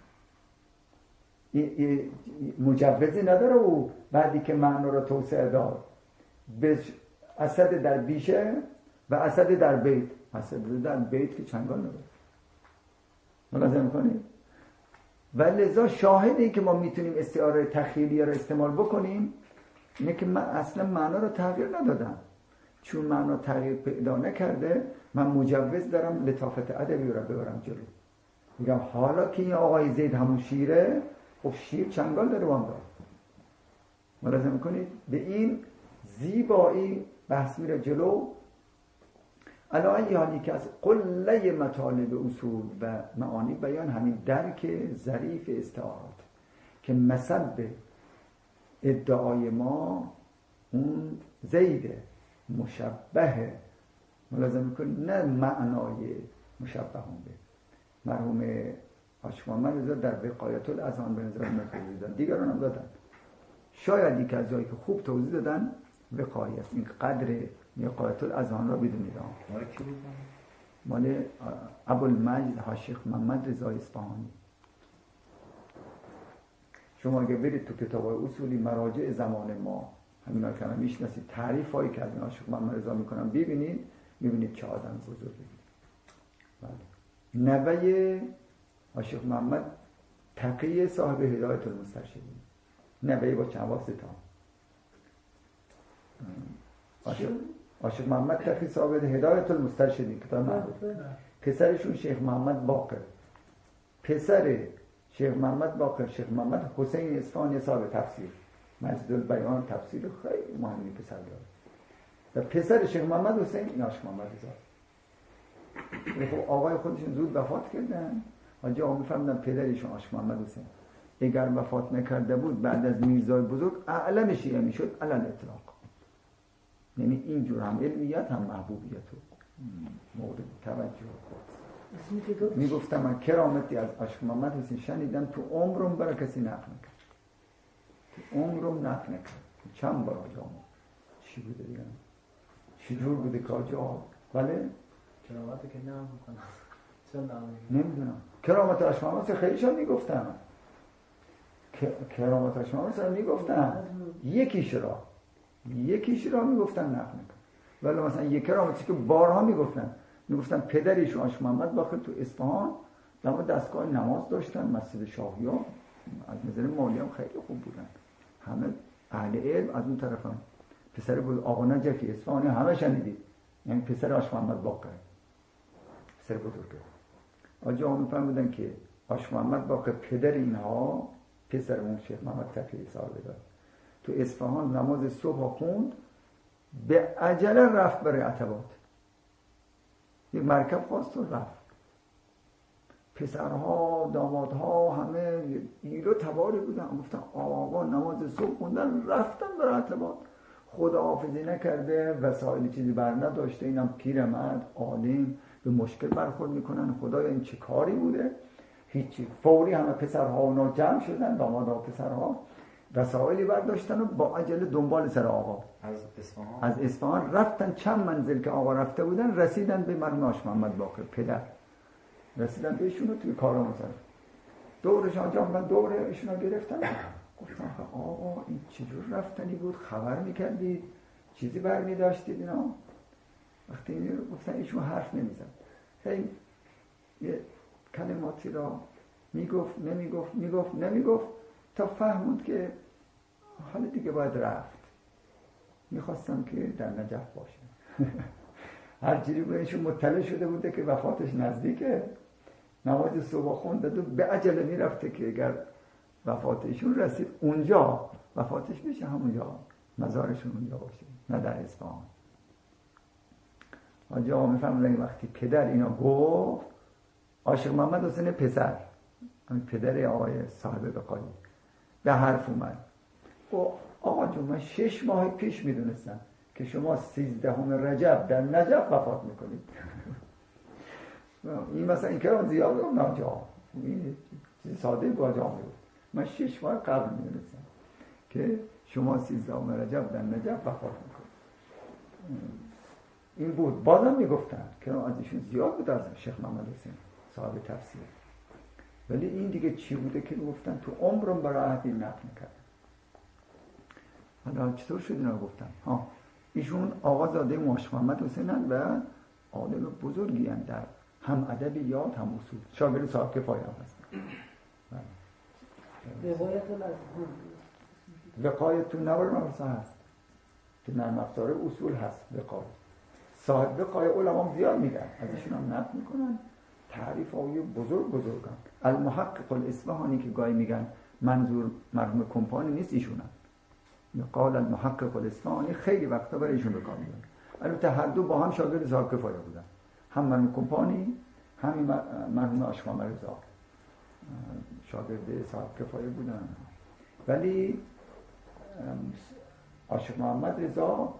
مجوزی نداره او بعدی که معنا رو توسعه داد به اسد در بیشه و اسد در بیت. اسد در بیت که چنگال نداره. ملاحظه میکنید؟ و لذا شاهد این که ما میتونیم استعاره تخیلیه رو استعمال بکنیم اینه که من اصلا معنا رو تغییر ندادم. چون معنا تغییر پیدا نکرده من مجوز دارم لطافت ادبی رو ببرم جلو. میگم حالا که این آقای زید همون شیره، خب شیر چنگال داره وام دار. ملاحظه میکنید؟ به این زیبایی بحث میره جلو. علاوه حالی که از قله مطالب اصول و معانی بیان همین درک ظریف استعارات که مثل ادعای ما اون زید مشبه ملازم میکنیم، نه معنای مشبه هم به. مرحوم عاشق محمد رضا در وقایت الاذهان به نظر من توضیح دادن، دیگران هم دادن. شاید یک از جایی که خوب توضیح دادن وقایت است. این قدر وقایت الاذهان را بدونید. مال کی بود؟ مال ابوالمجد عاشق محمد رضا اصفهانی. شما اگه برید تو کتاب اصولی مراجع زمان ما، همینا که هم میشناسید، تعریف هایی که از این عاشق محمد رضا میکنن ببینید چه آدم بزرگی. بله. نوه عاشق محمد تقی صاحب هدایت المسترشدین، نوه با چند واسطه. عاشق محمد تقی صاحب هدایت المسترشدین کتاب معروف. پسرشون شیخ محمد باقر، پسر شیخ محمد باقر شیخ محمد حسین اصفهانی صاحب تفسیر، مسجد البیان تفسیر خیلی مهمی پسر داره. و پسر شیخ محمد حسین این عاشق محمد رضا. خب آقای خودشون زود وفات کردن. حاجی آقا میفهمدن پدرشون عاشق محمد حسین اگر وفات نکرده بود بعد از میرزای بزرگ اعلم شیعه میشد علل اطلاق. یعنی اینجور هم علمیت هم محبوبیت رو مورد توجه. میگفتم من کرامتی از عاشق محمد حسین شنیدم تو عمرم برای کسی نقل نکرد، تو عمرم نقل نکرد. چند بار آجا چی بوده دیگه، چی جور بوده که آجا بله کرامتی که نام میکنم نمیدونم. کرامت عاشق محمد خیلی شان میگفتم، کرامت عاشق محمد میگفتم، یکیش را میگفتن نقل نکرد. ولی مثلا یک کرامتی که بارها میگفتن پدریشون عاشق محمد باقر تو اصفهان اما دستگاه نماز داشتن، مسجد شاهیا از نظر مالی هم خیلی خوب بودن، همه اهل علم. از اون طرف هم پسر بود آقا نجفی اصفهانی همه شنیدید، یعنی پسر عاشق محمد باقر پسر بزرگه. آجا هم میفهمیدن که عاشق محمد باقر پدر اینها پسر اون شیخ محمد تقی صاحب داد تو اصفهان نماز صبح خوند، به عجله رفت برای عتبات، یه مرکب خواست و رفت. پسرها دامادها همه ایرو تباری بودن، گفتن آقا نماز صبح خوندن رفتن برای عتبات، خداحافظی نکرده، وسایل چیزی بر نداشته، اینم پیرمرد عالم به مشکل برخورد میکنن. خدایا این چه کاری بوده؟ هیچی. فوری همه پسرها اونا جمع شدن، دامادها پسرها وسایلی برداشتن و با عجله دنبال سر آقا از اصفهان رفتن. چند منزل که آقا رفته بودن رسیدن به مرحوم عاشق محمد باقر پدر، رسیدن بهشون رو توی کارامون سر دورش آنجا من دور ایشون رو گرفتن. گفتن آقا این چجور رفتنی بود؟ خبر میکردید؟ چیزی برمی داشتید اینا؟ وقتی این رو گفتن ایشون حرف نمیزد، هی یه کلماتی را میگفت تا فهموند که حالا دیگه باید رفت. میخواستم که در نجف باشه. هر جوری بهشون مطلع شده بوده که وفاتش نزدیکه، نماز صبح خونده و به عجله میرفته که اگر وفاتشون رسید اونجا وفاتش بشه، همونجا مزارشون اونجا باشه، نه در اصفهان. آنجا میفهمدن وقتی پدر اینا گفت، عاشق محمد حسین پسر همین پدر آقای صاحب بقایی به حرف اومد. آقا جون من 6 ماه پیش میدونستم که شما 13 رجب در نجف وفات میکنید. این مثلا این کرام زیاد رو ناجا این چیز ساده با جا میگفت. من 6 ماه قبل میدونستم که شما 13 رجب در نجف وفات میکنید. این بود. بازم میگفتن که از ایشون زیاد بود از شیخ محمد حسین صاحب تفسیر. ولی این دیگه چی بوده که گفتن تو عمرم برای عهدی نقل نکردن. حالا چطور شد اینا گفتن؟ ایشون آقازاده عاشق محمد حسینن و عالم بزرگی هستند در هم ادبیات هم اصول، شاگرد صاحب کفایه هم هستن. وقایت تو نور مرسا هست، تو نرم افزار اصول هست وقایت. صاحب وقایت علما زیاد میگن، از ایشون هم نقل میکنن. تعریف های بزرگن. المحقق الاصفهانی که گاهی میگن منظور مرحوم کمپانی نیست، ایشونن. قال المحقق الاصفهانی خیلی وقتا برای ایشون بکار میبرن. البته هر دو با هم شاگرد صاحب کفایه بودن، هم مرحوم کمپانی همین مرحوم عاشق محمد رضا شاگرد صاحب کفایه بودن. ولی عاشق محمد رضا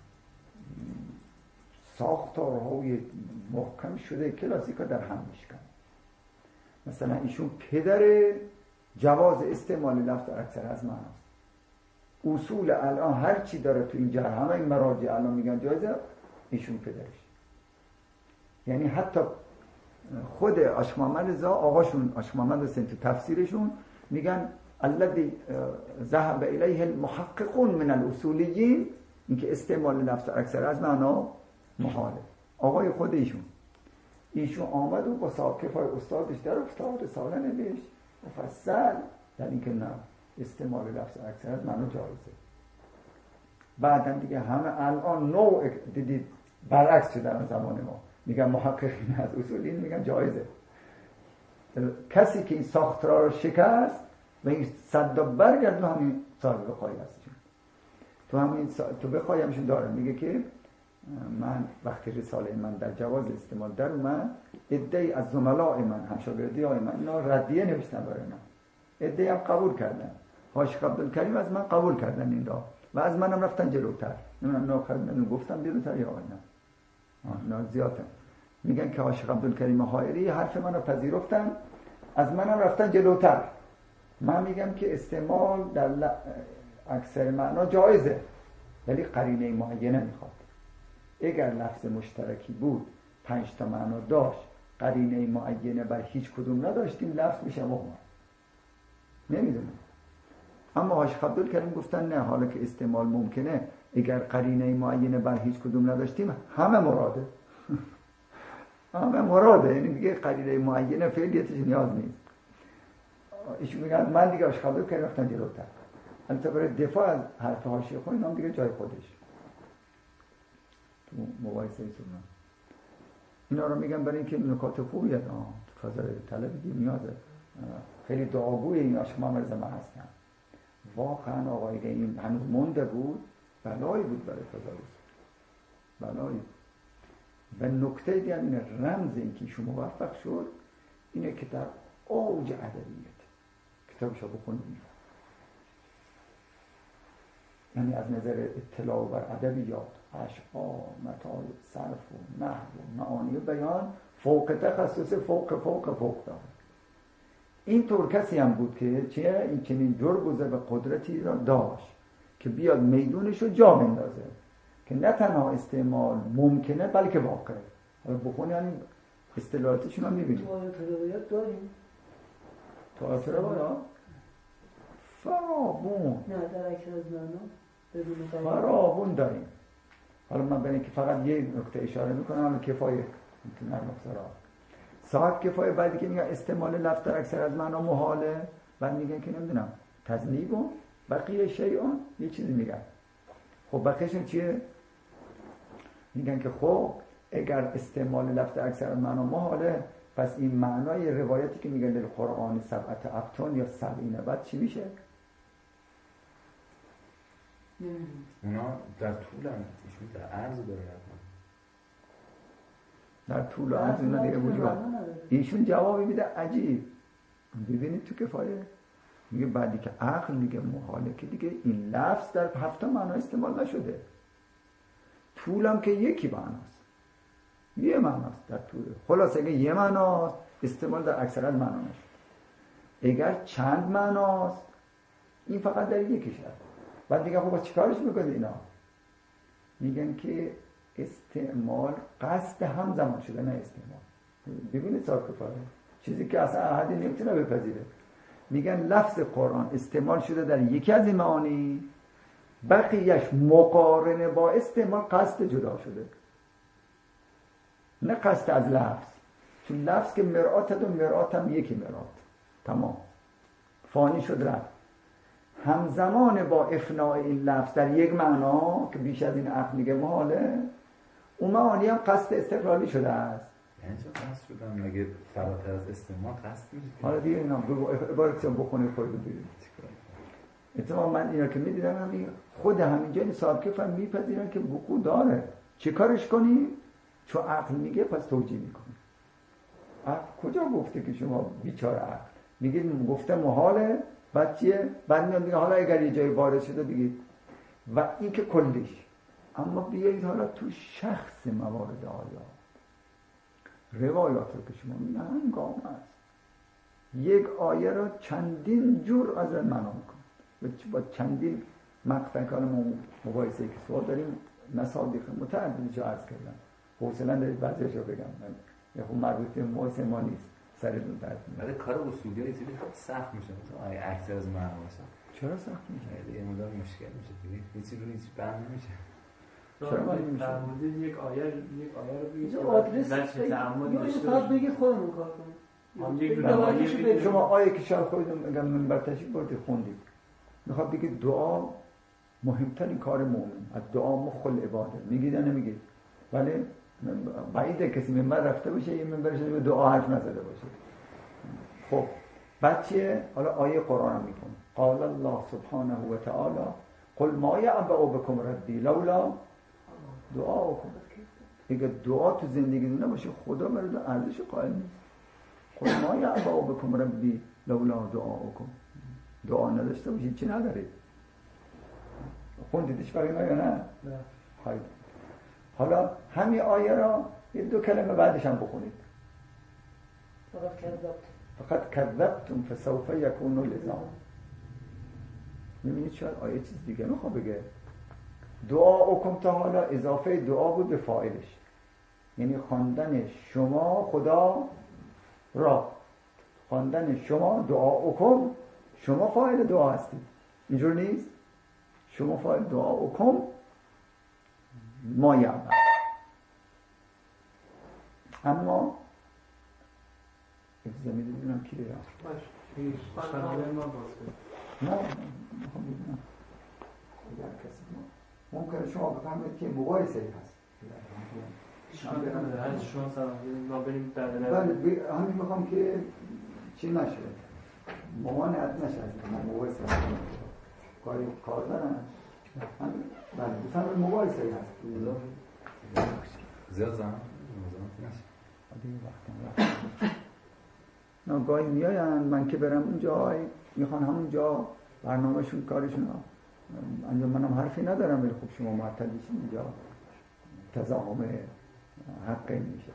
ساختارهای محکم شده کلاسیکا در هم میشکنه. مثلا ایشون پدر جواز استعمال لفظ در اکثر از معناست. اصول الان هر چی داره تو این جهر، همه این مراجع الان میگن جایزه، ایشون پدرش. یعنی حتی خود عاشق محمد رضا آقاشون عاشق محمد حسین تو تفسیرشون میگن الذی ذهب الیه المحققون من الاصولیین، اینکه استعمال لفظ اکثر از معنا محاله. آقای خود ایشون آمد و با ساکفای استادش در افتاد رساله نوشت مفصل در اینکه نه استعمال لفظ اکثر از معنا جایزه. بعداً دیگه همه الان نوع دیدید برعکس شده در زمان ما، میگن محققین از اصولین میگن جایزه. کسی که این ساختار رو شکست و این صدا برگرد و همین صاحب بخواهی هستشون تو همین تو بخواهی همشون داره. میگه که من وقتی رساله من در جواز استعمال در اومد، عده‌ای از زملاء من همشاگردی های من اینا ردیه نوشتن برای من، عده‌ای هم قبول کردن. حاج عبدالکریم از من قبول کردن این را و از منم رفتن جلوتر. نمیدونم گفتم جلوتر یا نه زیاده. میگن که عاشق عبدالکریم حائری حرف منو پذیرفتن، از منم رفتن جلوتر. من میگم که استعمال در اکثر معنا جایزه ولی قرینه معینه میخواد. اگر لفظ مشترکی بود 5 تا معنا داشت، قرینه معینه بر هیچ کدوم نداشتیم، لفظ میشه مهمل. نمیدونم. اما عاشق عبدالکریم گفتن نه، حالا که استعمال ممکنه اگر قرینه معینه بر هیچ کدوم نداشتیم همه مراده. همه مراده، یعنی دیگه قرینه معینه فعلیتش نیاز نیست. ایشون میگن من دیگه عاشق عبدالکریم رفتن جلوتر. البته برای دفاع از حرف حاشیه خود اینام دیگه جای خودش تو مقایسه سنت. اینا رو میگم برای اینکه نکات خوبیه تو فضای طلب نیازه. خیلی دعاگوی این عاشق محمد رضا من هستم. واقعا آقایی که این هنوز مونده بود، بلایی بود برای فضای بلایی. و نکته دیگه اینه، رمز این که ایشون موفق شد اینه که در اوج ادبیات کتابش رو بخونید، یعنی از نظر اطلاع بر ادبیات، اشعار، مطالب، صرف و نحو و معانی و بیان فوق تخصص فوق داره. این طور کسی هم بود که این چنین جرگوزه و قدرتی را داشت که بیاد میدونش رو جا بندازه که نه تنها استعمال ممکنه بلکه واقعه. حالا بخونی همین اصطلاحاتشون هم میبینیم. تو آیات روایت داریم؟ تو آیات روایت؟ فرابون. نه در اکثر از معنا فرابون داریم. حالا من برای اینکه فقط یه نکته اشاره میکنم، اما کفایه نرم افزارها صاحب کفایه بعدی که میگن استعمال لفظ در اکثر از معنا محاله، بعد میگن که نمیدونم تذنیبون بقیه شیئون یه چیزی میگن. خب بقیهشون چیه؟ میگن که خب اگر استعمال لفظ در اکثر از معنا محاله، پس این معنای روایتی که میگن در قرآن 7 ابطن یا 70 بعد چی میشه؟ اونا در طول ایشون در عرض داره، در طول عرض اونا دیگه وجود. ایشون جوابی میده عجیب. ببینید تو کفایه میگه بعدی که عقل میگه محاله که دیگه این لفظ در 7 معنا استعمال نشده. طولم که یکی معناست، یه معناست در طول. خلاصه اگه یه معناست استعمال در اکثر از معنا نشده. اگر چند معناست این فقط در یکیش هست. بعد دیگه خب چیکارش میکنه اینا؟ میگن که استعمال قصد همزمان شده، نه استعمال. ببینید صاحب کفایه چیزی که اصلا احدی نمیتونه بپذیره. میگن لفظ قرآن استعمال شده در یکی از این معانی، بقیهش مقارنه با استعمال قصد جدا شده، نه قصد از لفظ. چون لفظ که مرآت و مرآت هم یکی مرآت، تمام فانی شد رفت. همزمان با افناء این لفظ در یک معنا که بیش از این عقل میگه محاله، اون معانی هم قصد استقلالی شده است. یعنی چه قصد شدن؟ مگه فراتر از استعمال قصد میشه؟ حالا دیگه اینا عبارتشون بخونه خود ببینید. اتفاقا من اینا که میدیدم همین خود همینجا این صاحب کفر میپذیرن که وقوع داره. چه کارش کنی؟ چون عقل میگه پس توجیه میکنی. عقل کجا گفته که شما بیچاره عقل؟ میگه گفته محاله، بعد چیه؟ بعد میاد میگه حالا اگر یه جای وارد شده بگید و این که کلیش. اما بیایید حالا تو شخص موارد آیات روایات رو که شما میگه هنگام است یک آیه را چندین جور از معنا میکنه با چندین مقطع که ما مباحثه که سوال داریم مصادیق متعددی رو عرض کردم حوصله دارید بعضیش رو بگم یه خب مربوط به مباحث ما نیست سرتون درد میاد. ولی کار اصولی های چیزی خیلی سخت میشه مثلا آیه اکثر از معنا باشه چرا سخت میشه؟ یه مقدار مشکل میشه دیگه هیچی رو هیچ بند نمیشه. چرا باید نمیشه؟ در مورد یک آیه رو بگید اینجا آدرس درش تعمد داشته فقط بگید خودمون کار کنیم. شما آیه که شاید خودتون میگم منبر تشریف بردید خوندید میخواد بگید دعا مهمترین کار مؤمن از دعا مخ العباده میگید یا نمیگید؟ ولی بعیده کسی منبر رفته باشه یه منبرش به دعا حرف نزده باشه. خب بعد چیه؟ حالا آیه قرآن هم میکنه قال الله سبحانه و تعالی قل ما یعبأ بکم ربی لولا دعاکم. اگه دعا تو زندگی نباشه خدا برای ارزش قائل نیست. قل ما یعبأ بکم ربی لولا دعاکم. دعا نداشته باشید چی ندارید؟ خوندیدش برای ما یا نه؟ خواهید. حالا همین آیه را یه دو کلمه بعدش هم بخونید. فقط کذبتم فسوف یکون لزاما. میبینید شاید آیه چیز دیگه میخواد بگه دعاکم تا حالا اضافه دعا بود به فاعلش یعنی خواندن شما خدا را خواندن شما دعاکم شما فاعل دعا هستید اینجور نیست شما فاعل دعاکم ما یعبأ اما اجازه میدید ببینم کی بیاد نه میخوام ببینم اگر کسی ممکنه شما بفهمید که مباحثه هست شما سلام ما بریم بله همین میخوام که چی نشه ممانعت نشه از مباحثه کار دارن بله بفهمید مباحثه هست زیاد زمان نشه دیگه وقتم گاهی میاین من که برم اونجا میخوان همونجا برنامهشون کارشون انجام منم حرفی ندارم ولی خب شما معطل بشین اینجا تضاهم حقی میشه.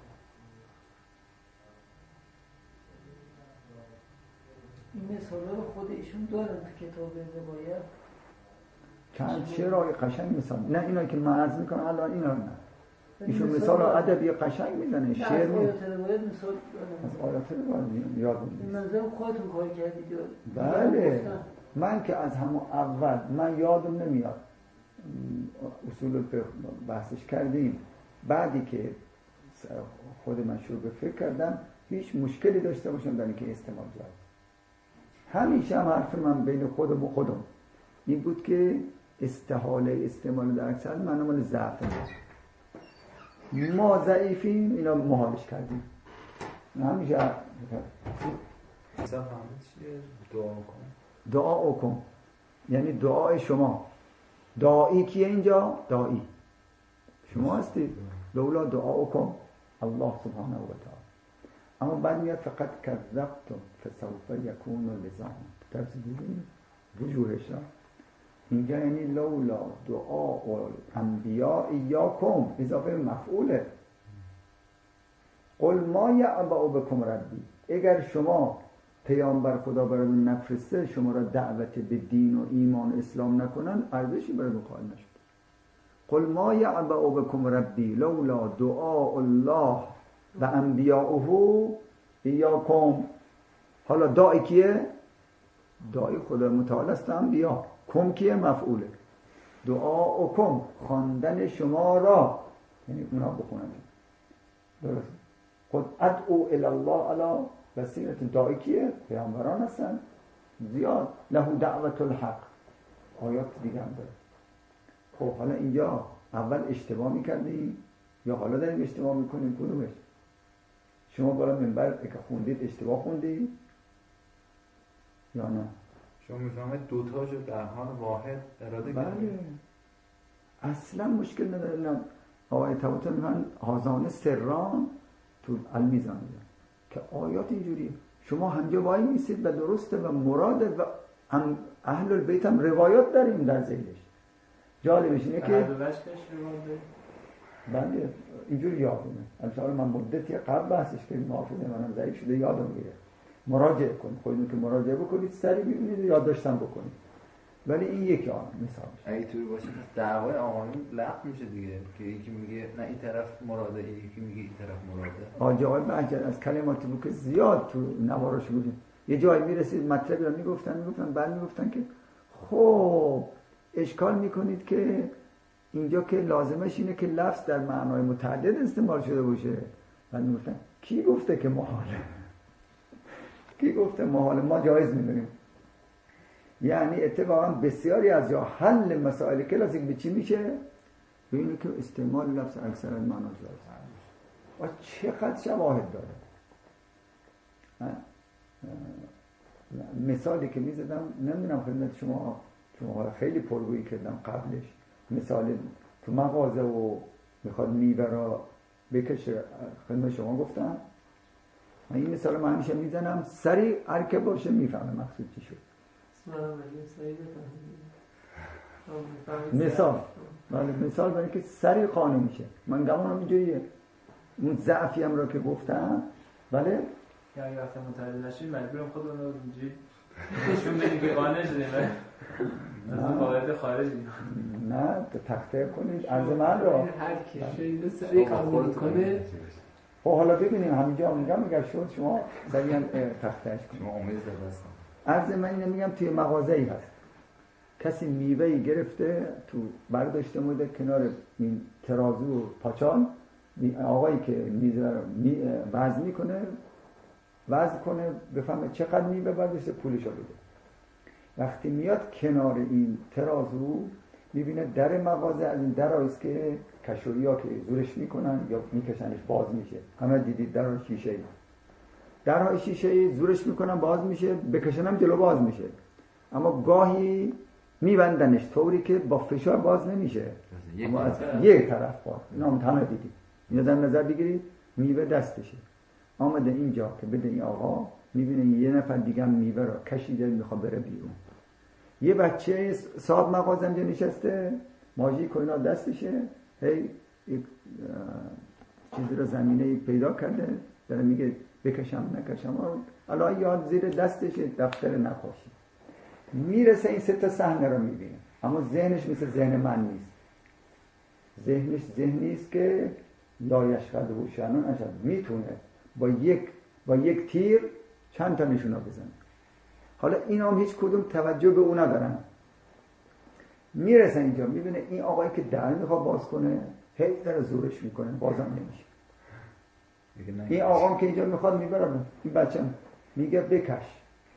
این مثالا رو خود ایشون دارن تو کتاب روایت چند شعرهای قشنگ مثال نه اینا که من عرض میکنم الان اینا نه ایشون مثال ادبی قشنگ میزنه شعر از آیات روایت مثال از آیات روایت یاد میگیره منظرم خودتون کار کردید بله من که از همون اول من یادم نمیاد اصول بحثش کردیم بعدی که خود من شروع به فکر کردم هیچ مشکلی داشته باشم در اینکه استعمال جایز همیشه هم حرف من بین خودم و خودم این بود که استحاله استعمال در اکثر معنی مال ضعف ما ضعیفیم اینا محالش کردیم همیشه مثلا فهمید چیه دعا کن یعنی دعای شما داعی کیه اینجا؟ داعی شما هستید لولا دعا کن الله سبحانه و تعالی اما بعد میاد فقط کذبتم فسوف یکون لزاما درس دیدیم وجوهش را اینجا یعنی لولا دعا الانبیاء ایاکم اضافه مفعوله قل ما یعبأ بکم ربی اگر شما پیامبر خدا براتون نفرسته شما را دعوت به دین و ایمان و اسلام نکنن ارزشی براتون قائل نشد قل ما یعبأ بکم ربی لولا دعاء الله و انبیاءه ایاکم حالا داعی کیه؟ داعی خدا متعال است انبیا کم کیه؟ مفعوله دعاءکم خواندن شما را یعنی اونا بخونن درست خود ادعو الی الله علی بصیرت داعی کیه؟ پیامبران هستن زیاد له دعوت الحق آیات دیگه هم داره خب حالا اینجا اول اشتباه میکردیم یا حالا داریم اشتباه میکنیم کدومش شما بالا منبر که خوندید اشتباه خوندید یا نه شما میفهمید دوتاشو در حال واحد اراده بله کنید اصلا مشکل نداره آقای طباطبایی میگن هازانه سران تو المیزان میگن که آیات اینجوری شما همجا وای میسید و درسته و مراده و هم اهل البیت هم روایات داریم در ذیلش. جالبش اینه که بله اینجور یادمه. البته من مدتی قبل بحثش که محافظه منم ضعیف شده یادم میره. مراجعه کنید، خودتون که مراجعه بکنید سریع ببینید یادداشتم بکنید. ولی این یکی مثالش. اگه طوری باشه دعوای آقایون لغو میشه دیگه، که یکی میگه نه این طرف مراده، یکی میگه این طرف مراده. حاجی آقای بهجت از کلماتی بود که زیاد تو نوارش بود. یه جایی میرسید مطلبی رو میگفتن بعد میگفتن که خب اشکال میکنید که اینجا که لازمش اینه که لفظ در معنای متعدد استعمال شده باشه. بعد میگفتن کی گفته که محاله؟ کی گفته محاله؟ ما جایز میدونیم. یعنی اتفاقا بسیاری از جا حل مسائل کلاسیک به چی میشه؟ به اینه که استعمال لفظ اکثر معنا جایز. و چقدر شواهد داره. مثالی که میزدم نمیدونم خدمت شما خیلی پرگویی کردم قبلش. مثال تو مغازه و میخواد میوه را بکشه خدمت شما گفتم. این مثال من همیشه میزنم سریع هر که باشه میفهمه مقصود چی شد. مثال برای که سریع قانع میشه. من گمانم اینجوریه. اون ضعفی هم را که گفتم بله یعنی وقتی متعلق نشید مجبورم خودم رو اینجوری نشون بدیم که قانع شدیم از اون قاعده خارجی. نه تخته کنید عرض من را هر کشی سریع قانع کنه. خب حالا ببینیم همینجا میگم اگر شد شما سریعا تختهش کنید. شما امید داشتم. عرض من اینو میگم توی مغازه‌ای هست کسی میوه‌ای گرفته تو برداشته بوده کنار این ترازو و پاچال، آقایی که میوه رو وزن کنه بفهمه چقدر میوه برداشته پولشو بده. وقتی میاد کنار این ترازو میبینه در مغازه از این درایست که کشوی‌ها که زورش میکنن یا میکشنش باز میشه. همه دیدید درهای شیشه‌ای. درهای شیشه‌ای زورش میکنن باز میشه، بکشنم جلو باز میشه. اما گاهی میبندنش طوری که با فشار باز نمیشه. اما از یک طرف باز. اینا همه دیدید. اینا در نظر بگیرید میوه دستشه. آمده اینجا که بده این آقا میبینه یه نفر دیگه میوه رو کشیده میخواد بره بیرون. یه بچه صاحب مغازه اینجا نشسته ماژیک کوینا دستشه، هی چیزی رو زمینه پیدا کرده داره میگه بکشم نکشم. الان یاد زیر دستشه دفتر نقاشی. میرسه این سه تا صحنه رو میبینه اما ذهنش مثل ذهن من نیست. ذهنش ذهنی است که لا یشغل هوشیانون اشد، میتونه با یک تیر چند تا نشونه بزنه. حالا اینا هم هیچ کدوم توجه به اون ندارن. میرسه اینجا میبینه این آقایی که در میخواد باز کنه هی داره زورش میکنه بازم نمیشه. این آقام که اینجا میخواد میبره این بچه میگه بکش.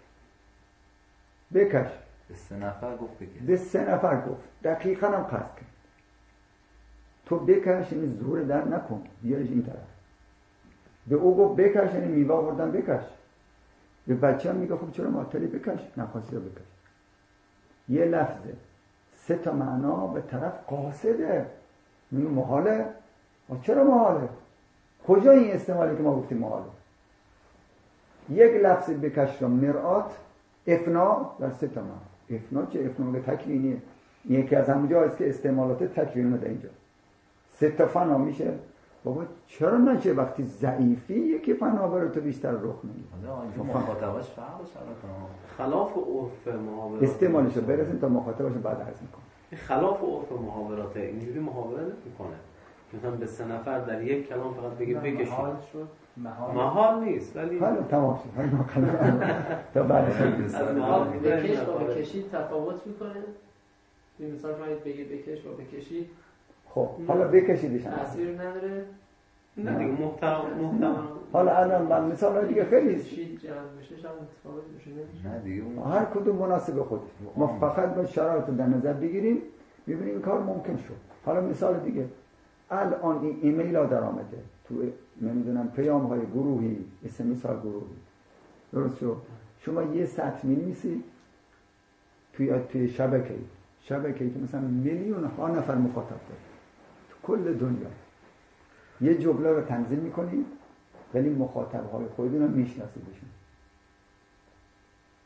به 3 نفر گفت بکش. به 3 نفر گفت. دقیقاً هم قصد کرد. تو بکش یعنی زور در نکن بیارش این طرف. به او گفت بکش یعنی میوه آوردن بکش. به بچه هم میگه خب چرا معطلی بکش، نخواستی رو بکش. یه لفظه 3 تا معنا به طرف قاصده. میگه محاله. چرا محاله؟ کجا این استعمالی که ما گفتیم محاله؟ یک لفظ بکش را مرآت افنا در 3 تا معنا. افنا چه افنا تکوینیه. یکی از همونجا است که استعمالات تکوینی اومده اینجا. 3 تا فنا میشه. بابا چرا نشه وقتی ضعیفی یکی فنا برای تو بیشتر رخ میده. مخاطبش فرقش خلاف عرف محاورات استعمالشو برسیم تا مخاطبش بعد عرض میکنه. خلاف عرف محاورات اینجوری محاوره نمیکنه. مثلا به 3 نفر در یک کلام فقط بگه بکشید. محال نیست ولی حالا تمام شد. تا بعد بکش با بکشید تفاوت میکنه. این مثال باید بگه بکش با بکشید. خب حالا بکشیدش تاثیر نداره. نه دیگه محترم. حالا الان من مثال دیگه خیلی شید جمع بشه شما متفاوت میشه. نه دیگه هر کدوم مناسب خودش. ما فقط با شرایط در نظر بگیریم ببینیم این کار ممکن شد. حالا مثال دیگه الان این ایمیل ها در آمده تو نمیدونم پیام های گروهی SMS ها گروهی درست شد. شما یه سطر می‌نویسید توی شبکه‌ای که مثلا میلیون ها نفر مخاطب داره تو کل دنیا. یه جمله رو تنظیم می‌کنید ولی مخاطب های خودتون رو میشناسیدشون.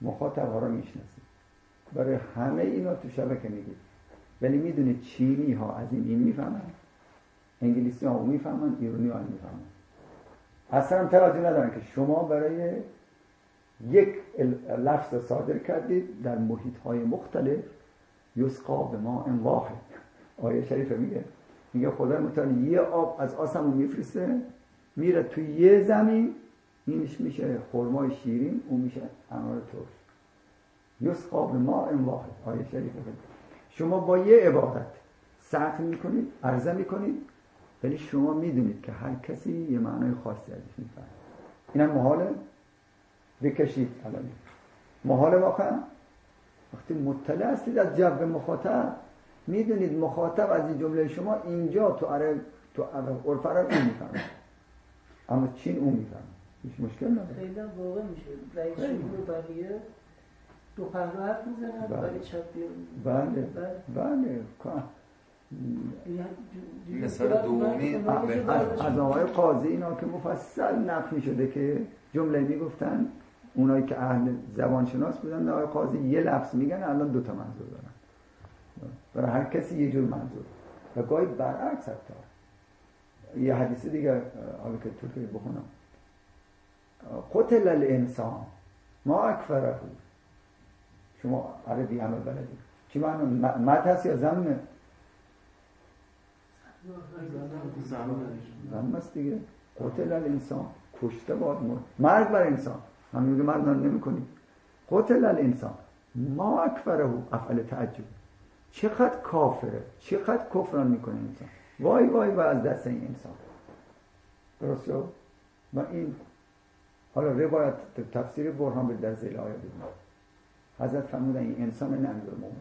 مخاطب ها رو میشناسید، برای همه اینا تو شبکه میگید، ولی میدونید چینی ها از این میفهمن، انگلیسی ها میفهمن، ایرانی ها میفهمن. اصلا هم توجه ندارن که شما برای یک لفظ صادر کردید در محیط های مختلف، یسقا به ماء واحد. آیه شریفه میگه خدا متعال یه آب از آسمون میفرسته، میره توی یه زمین، اینش میشه خرمای شیرین، اون میشه انار ترش. یسقا به ماء واحد. آیه شریفه شما با یه عبادت سعی میکنید، عرضه میکنید، ولی شما میدونید که هر کسی یه معنای خاصی ازش میفهمه. اینم محاله بکشید. الان محاله واقعا وقتی مطلع هستید از جو مخاطب، میدونید مخاطب از این جمله شما اینجا تو عرف عرب این میفهمه، اما چین اون میفهمه، هیچ مشکل نداره. خیلی واقع میشه رئیس جمهور بقیه دو پهلو حرف میزنن ولی چپ بیرون. بله مثال دومی از آقای قاضی اینا که مفصل نقل شده که جمله میگفتن، اونایی که اهل زبانشناس بودن، آقای قاضی یه لفظ میگن الان دو تا منظور دارن، برای هر کسی یه جور منظور، و گاهی برعکس. حتی یه حدیث دیگه حالا که توی بخونم، قتل الانسان ما اکفره. شما عربی همه بلدید، چی معنی مد هست یا زمنه؟ زمن است دیگه. قتل الانسان، کشته باد مرد، مرگ بر انسان. هم میگه مرگ نمی کنید. قتل الانسان ما اکفره، افعل تعجب، چقدر کافره، چقدر کفران میکنه انسان، وای وای و از دست این انسان. درست شد؟ و این حالا روایت تفسیر برهان به در ذیل آیه بدیم. حضرت فرمودن این انسان نمیدور مومن،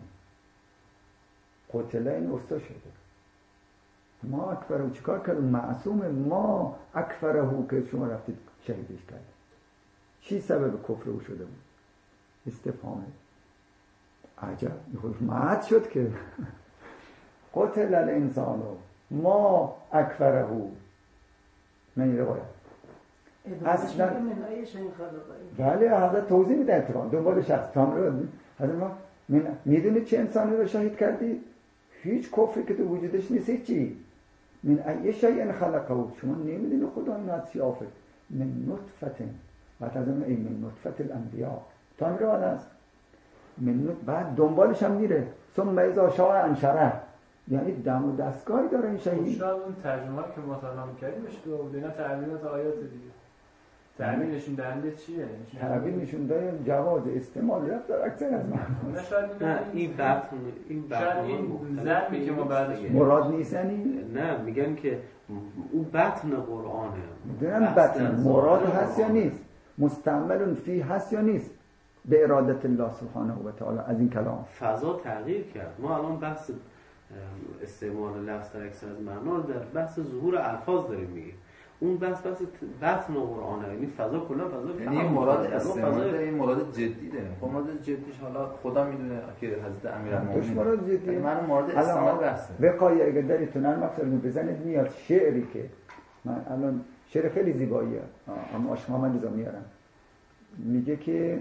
قتله این استا شده. ما اکفره، چیکار کرد؟ معصوم ما اکفره که شما رفتید شهیدش کرد. چی سبب کفر او شده بود؟ استفهامه. عجب، خودش معد شد که قتل الانسان ما اکفره. من این روایت اصلا بله حضرت توضیح میده اتفاق دنبال شخص تامر حضرت ما میدونید چه انسانی رو شهید کردی؟ هیچ کفری که تو وجودش نیست. چی؟ من ای شیء خلقه، شما نمیدونی خدا اینو از چی آفرید. من نطفه، بعد از اون ای من نطفه الانبیاء تامر رو هست، بعد دنبالش هم میره ثم اذا شاء انشره، یعنی دم و دستگاهی داره این شهید. شاید اون ترجمه که ما تا می‌کردیم اشتباه بود. اینا تعبیرات آیات دیگه. تعبیر نشون دهنده چیه؟ تعبیر نشون داده جواز استعمال رفت در اکثر از نه شاید این بطن زنی که ما بعدش مراد نیستنی؟ نه میگن که اون بطن قرآنه. میدونم بطن مراد هست یا نیست، مستعمل فی هست یا نیست، به ارادت الله سبحانه و تعالی. از این کلام فضا تغییر کرد. ما الان بحث استعمال لفظ در اکثر از معنا رو در بحث ظهور الفاظ داریم میگیم. اون بحث بطن قرآنه، یعنی فضا کلا فضا، یعنی این مراد استعمال داره، این مراد جدی داره. خب مراد جدیش حالا خدا میدونه که حضرت امیرالمومنین مراد جدی، من مراد استعمال بحثه. وقایع اگه دارید مقصد بزنید میاد شعری که من الان شعر خیلی زیباییه، اما عاشق من رضا میارم، میگه که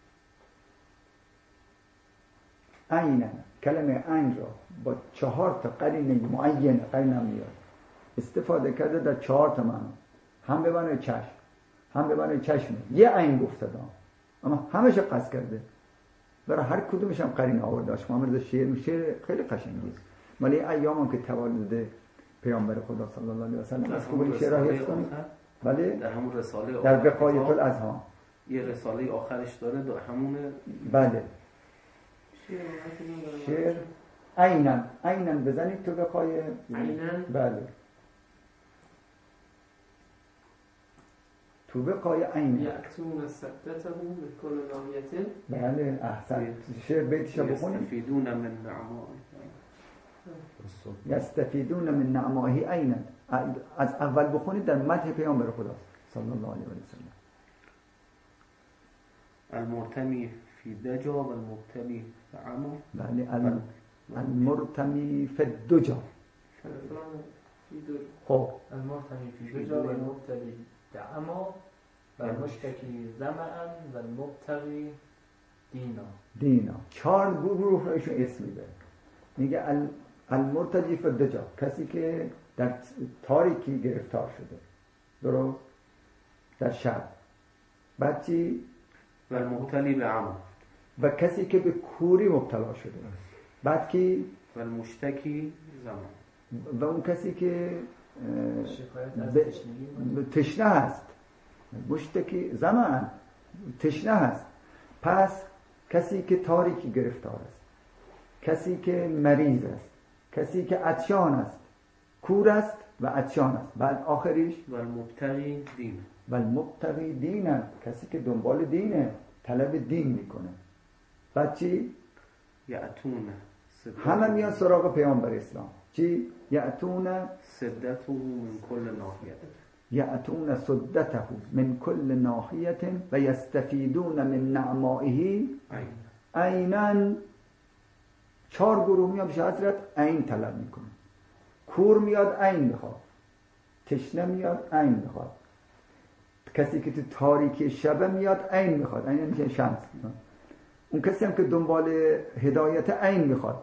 عین، کلمه عین را با 4 تا قرینه معین، قرینم میاد استفاده کرده در 4 تا معنی، هم به معنی چشم، هم به معنی چشمه، یه عین گفته دام، اما همش قصد کرده، برای هر کدومش هم قرین آورده. عاشق محمد شعر خیلی قشنگی است. ولی ایام که تولد پیامبر خدا صلی الله علیه و سلم از خوب این شعر را حفظ کنید. بله در همون رساله در وقایت الاذهان یه رساله آخرش داره، همونه. بله شعر عینن بزنید تو وقایع عینن. بله تو وقایع عین یأتون سبتته بكل ناحیه. بله احسن. شعر بیتش بخونید. یستفیدون من نعمائه، یستفیدون من نعمائه عینن. از اول بخونید در مدح پیامبر خدا صلی الله علیه و سلم. المرتمی فی دجا و المبتلی فعما. بله المرتمی فی الدجا. خب المرتمی فی دجا و المبتلی دعما و المشتکی زمعا و المبتغی دینا 4 گروه رو اسم میده. میگه المرتجی فی الدجا، کسی که در تاریکی گرفتار شده، درست، در شب. بعد چی؟ و المبتلی به عمى، و کسی که به کوری مبتلا شده. بعد کی؟ و المشتکی زمان، و اون کسی که شکایت از تشنه هست. مشتکی زمان تشنه هست. پس کسی که تاریکی گرفتار است، کسی که مریض است، کسی که عطشان است، کور است و عطشان است. بعد آخریش و المبتغی دین، و المبتغی دینه، کسی که دنبال دینه، طلب دین میکنه. بعد چی؟ یأتون همه میان سراغ پیامبر اسلام. چی؟ یأتون سدته من کل ناحیه، یأتون سدته من کل ناحیه و یستفیدون من نعمائه عینا. 4 گروه میان پیش حضرت، عین طلب میکنه. کور میاد عین میخواد، تشنه میاد عین میخواد، کسی که تو تاریکی شب میاد عین میخواد، عین میشه شمس. اون کسی هم که دنبال هدایت عین میخواد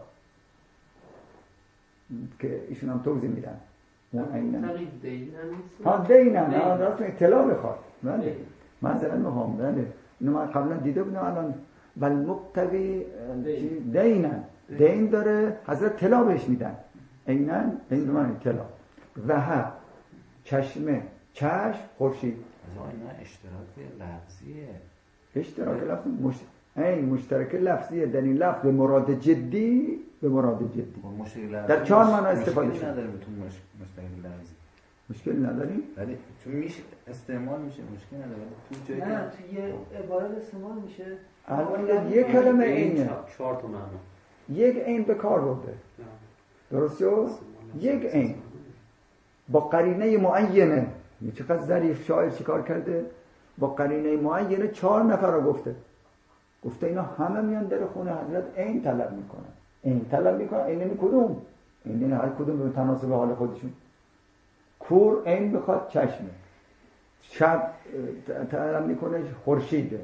که ایشون هم توضیح میدن. اون عینن ها دینن، راست اطلاع بخواد. بله مثلا میخوام، بله اینو من قبلا دیده بودم. الان والمبتغی دینن، دین داره، حضرت طلا بهش میدن. عینن، این من اطلاع. ذهب چشمه، چشم خورشید. اینا اشتراک لفظیه. اشتراک لفظی این مشترک لفظیه. در این لفظ به مراد جدی، به مراد جدی در 4 معنا استفاده شده. مشکلی نداره بتون مشترک لفظی، مشکل نداریم، ولی چون میشه استعمال میشه مشکل نداره. تو جایی نه تو یه عبارت استعمال میشه. الان یک کلمه اینه، 4 تا معنا، یک این به کار برده، درست شد؟ یک این با قرینه معینه. چقدر ظریف شاعر چیکار کرده؟ با قرینه معینه 4 نفر رو گفته اینا همه میان در خونه حضرت این طلب میکنن. این طلب میکنن، این کدوم؟ این هر کدوم به تناسب حال خودشون. کور این میخواد چشمه، شب طلب میکنه خورشیده،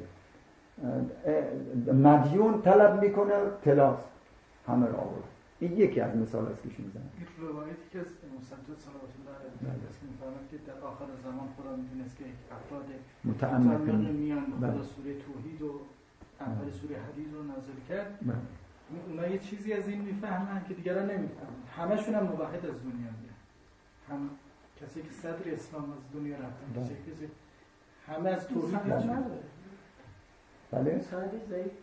مدیون طلب میکنه طلاس. همه رو آورد. این یکی از مثال است که شون میزنن. این روایتی که از مسجد صلوات الله علیه است میفرماید که در آخر زمان خدا میدونست که افراد متعمق میان به خدا سوره توحید و اول سوره حدید رو نازل کرد. اونا یه چیزی از این میفهمن که دیگران نمیفهمن. همشون هم موحد از دنیا میرن. هم کسی که صدر اسلام از دنیا رفتن، کسی همه از توحید نداره. بله سندی ضعیف.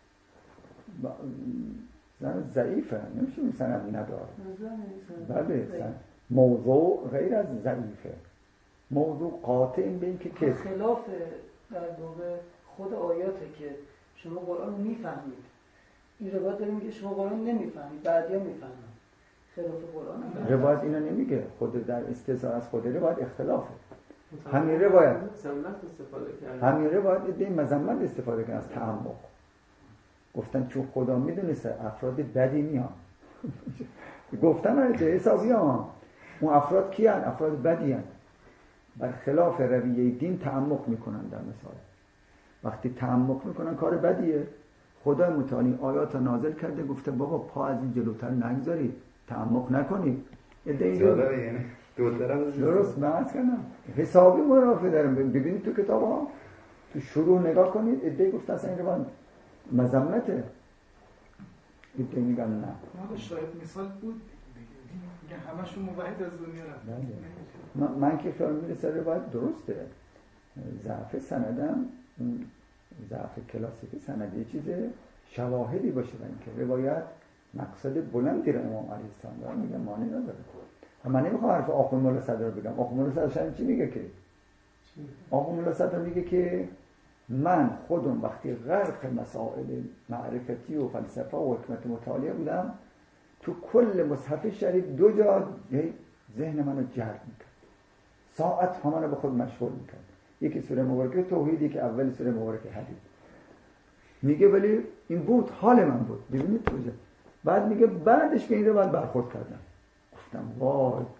ضعیفه، نمیشه سند نداره. بله موضوع غیر از ضعیفه، موضوع قاطع به این که خلاف در واقع خود آیاته که شما قرآن رو میفهمید. این روایت داره میگه شما قرآن نمیفهمید، بعدیا میفهمن. خلاف قرآن هم روایت اینا نمیگه. خود در استثناء از خود روایت اختلافه. همین روایت همین روایت ایده مذمت استفاده کردن از تعمق. گفتن چون خدا میدونسته افراد بدی میان. گفتن آره حسابی ها اون افراد کیان؟ افراد بدی هن. بر خلاف رویه دین تعمق میکنن. در مثال وقتی تعمق میکنن کار بدیه. خدا متعالی آیات نازل کرده گفته بابا پا از این جلوتر نگذارید، تعمق نکنید. یعنی دو طرف درست بحث کردم. حسابی مرافع دارم. ببینید تو کتاب ها تو شروع نگاه کنید. ادعای گفته اصلا این روان مذمته. ادعای میگن نه. شاید مثال بود دیگه همشون موحد از دنیا رفتن. من که خیال میرسه روایت درسته. ضعف سندم ضعف کلاسیک سند یه چیز شواهدی باشه و اینکه روایت مقصد بلندی رو امام علیه السلام داره. میگم معنی نداره. من نمیخوام حرف آخوند مولا صدر رو بگم. آخوند مولا صدر چی میگه که آخوند مولا صدر میگه که من خودم وقتی غرق مسائل معرفتی و فلسفه و حکمت مطالعه بودم تو کل مصحف شریف 2 جا ذهن منو جلب میکرد، ساعت همه رو به خود مشغول میکرد. یکی سوره مبارکه توحیدی که اول سوره مبارکه حدید. میگه ولی این بود حال من بود. ببینید توجه. بعد میگه بعدش به این رو باید برخورد کردم. گفتم وای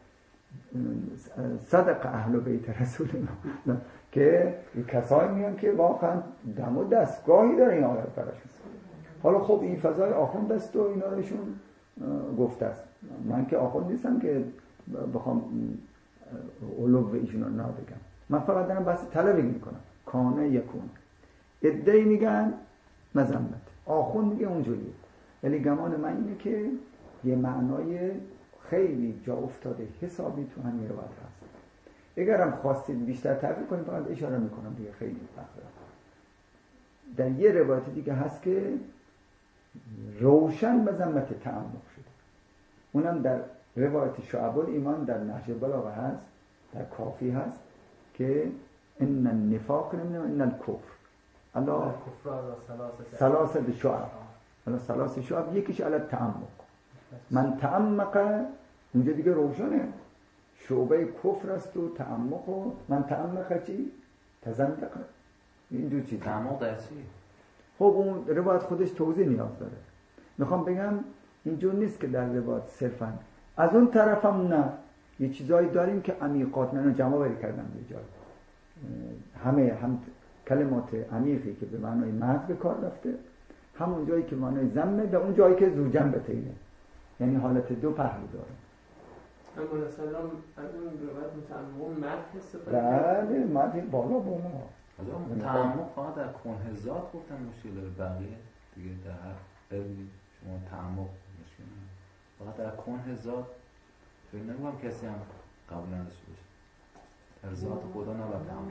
صدق اهل بیت رسول الله که کسایی میان که واقعا دم و دستگاهی داره این آیات براشون. حالا خب این فضای آخوند است و اینا روشون گفته است. من که آخوند نیستم که بخوام علو ایشون رو بگم، من فقط دارم بحث طلبی میکنم. کانه یکون ادعی میگن مذمت، آخوند میگه اونجوریه، ولی گمان من اینه که یه معنای خیلی جا افتاده حسابی تو همین روایت هست. اگرم خواستید بیشتر تحقیق کنید فقط اشاره میکنم دیگه، خیلی بخدا. در یه روایت دیگه هست که روشن مذمت تعمق شده، اونم در روایت شعب الایمان در نهج البلاغه هست، در کافی هست که ان النفاق ان الکفر الله ثلاثه شعب، الله ثلاثه شعب، یکیش علی التعمق. من تعمق اونجا دیگه روشنه، شعبه کفر است و تعمق، و من تعمق چی؟ تزندق. اینجور چی؟ تعمق در چی؟ خب اون روایت خودش توضیح نیاز داره. میخوام بگم اینجور نیست که در روایت صرفا از اون طرفم نه، یه چیزایی داریم که عمیقات، من جمع بری کردم یه جای، هم کلمات عمیقی که به معنای مدح به کار رفته، همون جایی که معنای ذمه، و اون جایی که ذو جنبه، یعنی حالت دو پهلو داره. اما مثلا از اون روایت متعمق مدح استفاده بله مدح بالا بالا. تعمق فقط در کنه ذات گفتن مشکل داره، بقیه دیگه در هر علمی شما تعمق مشکل نداره، فقط در کنه ذات فکر نمی‌کنم کسی هم قبول نداشته باشه. در ذات خدا نباید تعمق.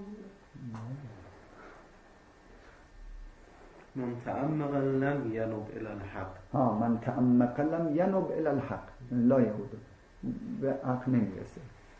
من تعمق لم ینب الی الحق. من تعمق لم ینب الی الحق، لا یهود به حق نمیرسه.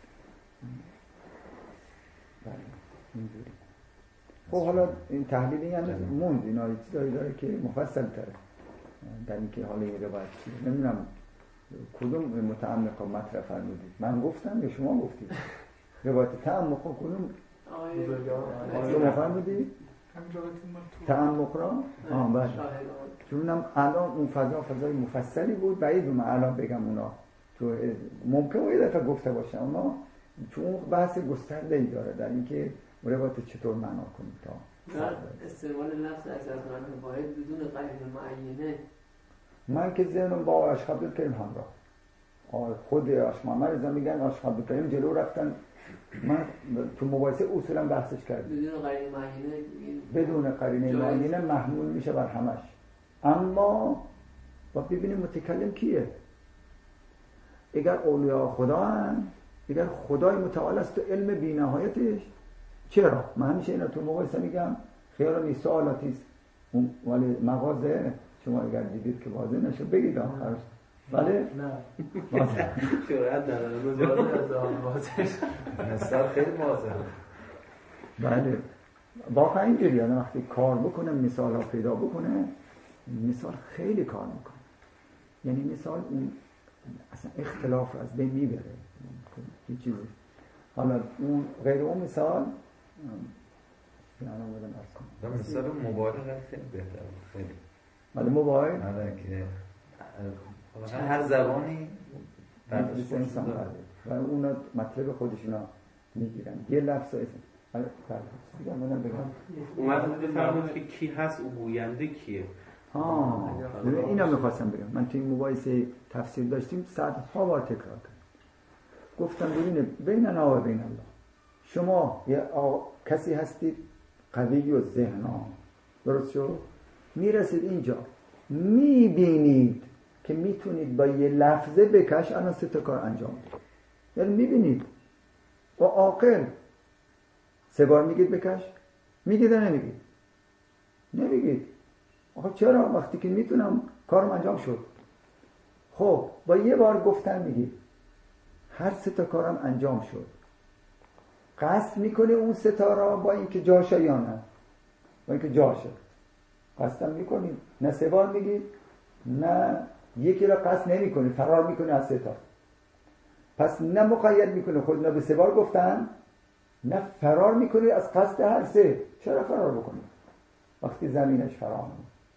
بله اینجوری. خب حالا این تحلیلی هم موند، اینا چیزایی داره که مفصل تره در اینکه حالا یه روایت چیه. نمیدونم کدوم متعمق و مطرح فرمودید، من گفتم یا شما گفتید؟ روایت تعمق کدوم شما فرمودید؟ تعمق را؟ بله. چونم الان اون فضای مفصلی بود، بعید من الان بگم اونا تو ممکنه یه دفعه گفته باشم، اما چون بحث گسترده‌ای داره در اینکه روایت چطور معنا کنیم تا استعمال لفظ از معنی واحد بدون قرینه معینه. من که ذهنم با اشهاب الکریم همراه، خود اشمامه رضا میگن اشهاب الکریم جلو رفتن، من تو مباحثه اصولا بحثش کردم بدون قرینه معینه، بدون قرینه معینه محمول میشه بر همش، اما با ببینیم متکلم کیه. اگر اولیاء خدا هن، اگر خدای متعال است و علم بی‌نهایتش، چرا؟ من همیشه اینا تو مباحثه میگم، خیال نیست سوالاتیست، ولی مغازه شما اگر دیدید که واضح نشه بگید آخرش. بله؟ نه واضح شرایط نداره مثال خیلی واضحه. بله واقعا اینجوریه، آدم وقتی کار بکنه مثال ها پیدا بکنه، مثال خیلی کار میکنه، یعنی مثال اون اصلا اختلاف از بین میبره یه چیزی. حالا اون غیر اون مثال مثال موبایل خیلی بهتره، خیلی ولی موبایل که هر زبانی برداشت انسان داره و اونا مطلب خودشونا میگیرن، یه لفظ و اسم. بگم منم بگم اومدم بفرمایید که کی هست، او گوینده کیه. اینا میخواستم بگم. من توی مباحثه تفسیر داشتیم، صدها بار تکرار کردم، گفتم ببینید بیننا و بین الله، شما یه کسی هستید قوی و ذهنا، درست شد، میرسید اینجا میبینید که میتونید با یه لفظه بکش الان 3 تا کار انجام بدید، یعنی میبینید و عاقل 3 بار میگید بکش، میگید یا نمیگید؟ نمیگید. آخه چرا؟ وقتی که میتونم کارم انجام شد. خب با یه بار گفتن میگید هر 3 تا کارم انجام شد، قصد میکنه اون 3 تا را با اینکه جاشه یا نه، با اینکه جاشه قصدم میکنید، نه 3 بار میگید نه یکی را قصد نمیکنید، فرار میکنه از 3 تا. پس نه مقید میکنه خود، نه به 3 بار گفتن، نه فرار میکنید از قصد هر 3. چرا فرار بکنید وقتی زمینش فراهمه؟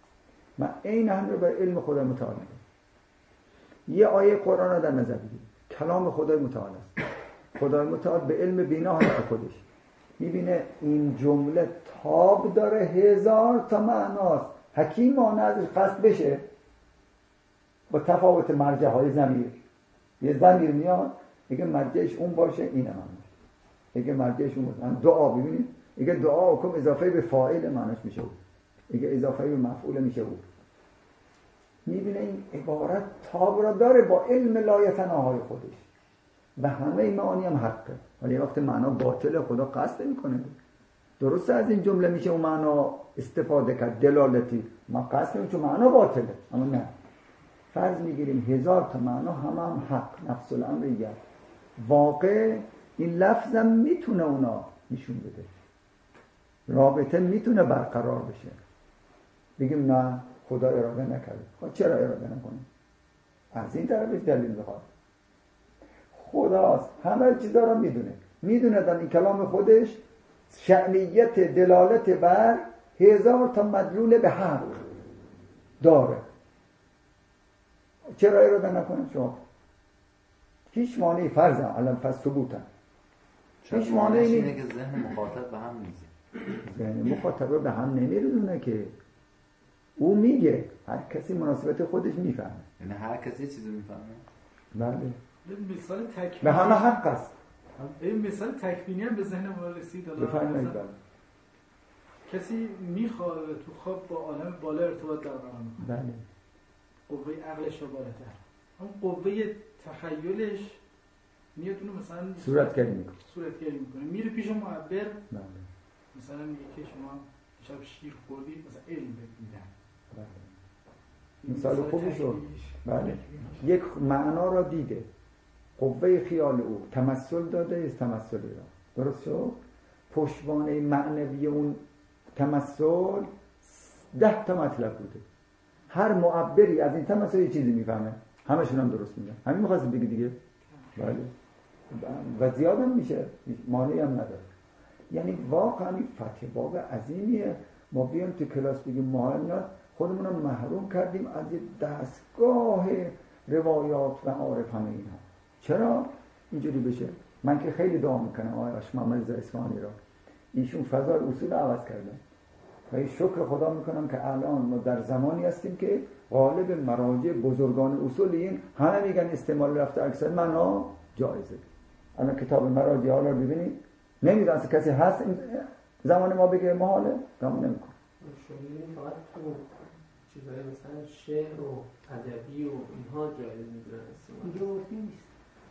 من این هم رو به علم خدا متعال میگم. یه آیه قرآن رو در نظر بگیرید، کلام خدای متعال است. خدای متعال به علم بینا هست خودش میبینه این جمله تاب داره 1000 تا معناست. حکیمانه ازش قصد بشه با تفاوت مرجع های ضمیر. یه ضمیر میاد میگه مرجعش اون باشه اینه معناش، میگه مرجعش اون باشه. دعا ببینید میگه دعا حکم اضافه به فاعل معناش میشه بود، میگه اضافه به مفعول میشه بود. میبینه این عبارت تاب را داره با علم لایتناهای خودش و همه معانی هم حقه. ولی وقت معنا باطله خدا قصد نمیکنه. درسته از این جمله میشه اون معنا استفاده کرد دلالتی، ما قصد نمیکنیم چون معنا باطله، اما نه فرض میگیریم 1000 تا معنا هم حق نفس الامر یک واقع. این لفظم میتونه اونا نشون بده، رابطه میتونه برقرار بشه. بگیم نه خدا اراده نکرده. خب چرا اراده نکنه؟ از این طرفش دلیل بخواد. خداست همه چیزا رو میدونه در این کلام خودش شأنیت دلالت بر 1000 تا مدلول به حق داره. چرا اراده نکنه؟ شما هیچ مانعی فرض علم فس ثبوتن هیچ مانعی اینه که ذهن مخاطب به هم میزه. ذهن مخاطب به هم نمیرونه که او میگه هر کسی مناسبت خودش میفهمه. یعنی هر کسی چیزی میفهمه. بله. مثال تکوینی به همه حق است. این مثال تکوینی هم به ذهن ما رسید. بفرمایید. کسی میخواد تو خواب با عالم بالا ارتباط برقرار کنه. بله. قوه عقلش رو بالاتر. اون قوه تخیلش میاد اونو مثلا صورتگری میکنه. میره پیش معبر. بله. مثلا میگه که شما شب شیر خوردید، مثلا علم میدن. بله. مثال خوبی شد. بله. یک معنا را دیده. قوه خیال او تمثل داده از تمثل را. درست شد؟ پشتوانه معنوی اون تمثل 10 تا مطلب بوده. هر معبری از این تمثل یه چیزی میفهمه. همشون هم درست میگن. همین می‌خواستم بگی دیگه. بله. و زیاد هم میشه. معنی هم نداره. یعنی واقعا این فتح باب عظیمیه. ما بیام تو کلاس بگیم معلم خودمون رو محروم کردیم از یه دستگاه روایات و عارف همه اینها. چرا اینجوری بشه؟ من که خیلی دعا میکنم آقای آش محمد رضا اصفهانی را، ایشون فضای اصول عوض کردن و شکر خدا میکنم که الان ما در زمانی هستیم که غالب مراجع بزرگان اصولین همه میگن استعمال رفته اکثر معنا جایزه. الان کتاب مراجع حالا رو ببینید نمیدونم اصلا کسی هست این زمان ما بگه محاله دام نمیکنه. شما فقط تو چیزای مثلا شعر و ادبی و اینها جایزه میگیرن استعمال. اینجا عرفی نیست.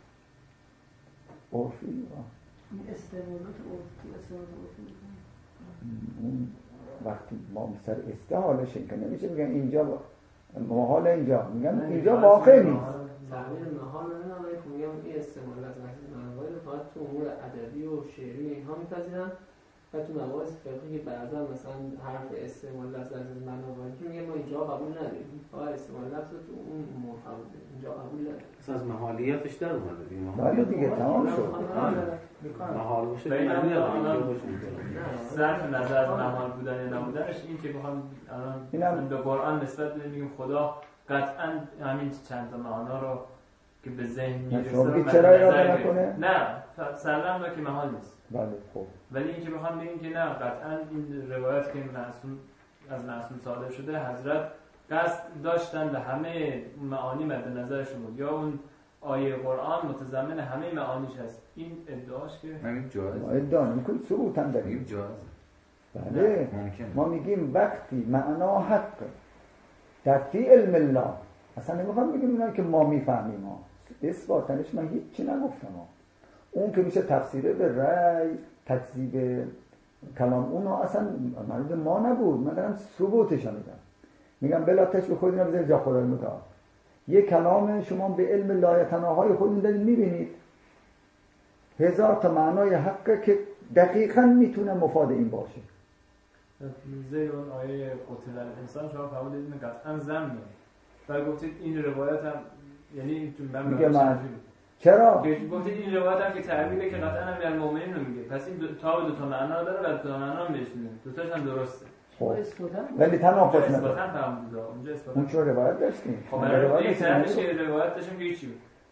عرفی؟ این استعمالات عرفی اون وقتی ما سر استحالش این که نمیشه میگن اینجا محال، اینجا میگن اینجا واقع نیست. تعبیر محال نمیدونم میگم این استعمال از نحوه منوایی رو فقط تو امور ادبی و شعری اینها میپذیرن و تو مباحث فقهی که بعضا مثلا حرف استعمال لفظ از منوایی میگن ما اینجا قبول نداریم، فقط استعمال لفظ تو اون قبول اینجا قبول نداریم. از محالیتش در اومده دیگه. بله دیگه تمام شد. محال باشه معنی نداره باشه. صرف نظر از محال بودن یا نبودنش این که بخوام الان به قرآن نسبت بدیم خدا قطعا همین چند تا معنا رو که به ذهن میرسه چرا اراده نکنه؟ نه سلام که محال نیست. بله خب. ولی اینکه بخوام بگیم که نه قطعا این روایت که از معصوم صادر شده حضرت قصد داشتن به همه معانی مد نظرشون بود یا اون آیه قرآن متضمن همه معانیش هست. این ادعاش که همین جایز. ما ادعا نمی‌کنیم ثبوت هم داریم. جایز. بله. ما میگیم وقتی معنا حق در فی علم الله، اصلا نمیخوام بگیم اینا که ما میفهمیم ها، اثباتنش من هیچی نگفتم ها. اون که میشه تفسیره به رأی تکذیب کلام اونو اصلا مربوط ما نبود. من دارم ثبوتش میگم. میگم بلا تشبیه خودتون رو بذارید جا خدای متعال. یک کلام شما به علم لایتناهای خودتون دارید میبینید 1000 تا معنای حقه که دقیقاً میتونه مفاد این باشه. زیر اون آیه قتل الانسان شما فرمودید این قطعا ضمنه و گفتید این روایت هم یعنی من میگه من چرا؟ گفتید این روایت هم که تعبیره که قطعا هم یعنی مؤمنین رو میگه، پس این دو تا معنا داره و دو تا معنا هم میشونه، دوتاش هم درسته. خب ولی تناقض نداره. اثباتاً هم بود اونجا اثباتاً اون چه روایت داشتیم؟ خب برای یک طرفش روایت داشتیم که هیچی بود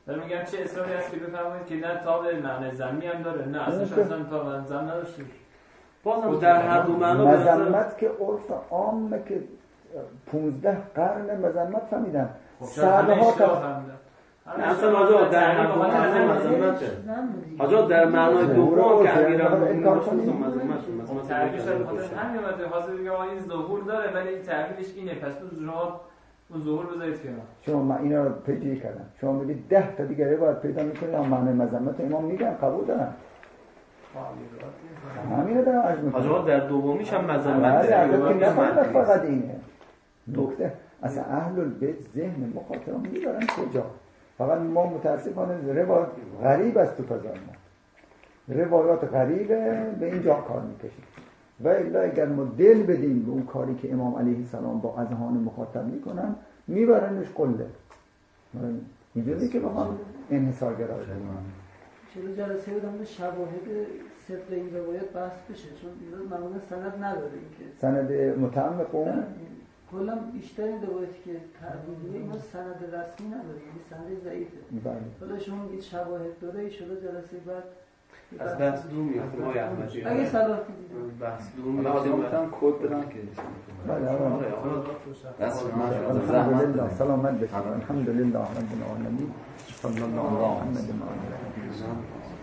ولی میگم چه اصراری هست که بفرمایید که نه تاب معنی ضمنی هم داره نه اصلا تاب ضمن نداشته. بازم در هر دو معنا مذمت که عرف عامه که 15 قرن مذمت فهمیدن سالها تا اصلا آجا در هر دو معنا مذمته. آجا در معنای دوم که امیرالمومنین باشه مذمت تعبیرش همین اومده حاضر میگه این ظهور داره ولی این تعبیرش اینه پس تو جواب اون ظهور بذارید کنار. شما من اینا رو پیگیری کردم شما میگید 10 تا دیگه باید پیدا میکنید اما معنای مذمت امام میگن قبول دارن همین رو دارم عرض میکنم. آجا در دومیش هم مذمت داره فقط اینه نکته اصلا اهل البیت ذهن مخاطران میدارن کجا فقط ما متاسفانه روایات غریب است تو فضای ما روایات غریبه به اینجا کار میکشیم و الا اگر ما دل بدیم به اون کاری که امام علیه السلام با اذهان مخاطب میکنن میبرنش قله اینجوری که بخوام انحصارگرا بشن. چرا جلسه بودم شواهد صدق این روایت بحث بشه چون این معمولا سند نداره اینکه سند متعمق اون کلا بیشتر این روایتی که تعبیریه اینا سند رسمی نداره یعنی سند ضعیفه. حالا شما میگید شواهد داره ان شاء الله جلسه بعد از بحث دور میافتیم آقای احمدی اگه صلاح دیدید بحث دور حالا گفتم کد بدن که الحمدلله سلامت باشید الحمدلله رب العالمین صلی الله علیه و آله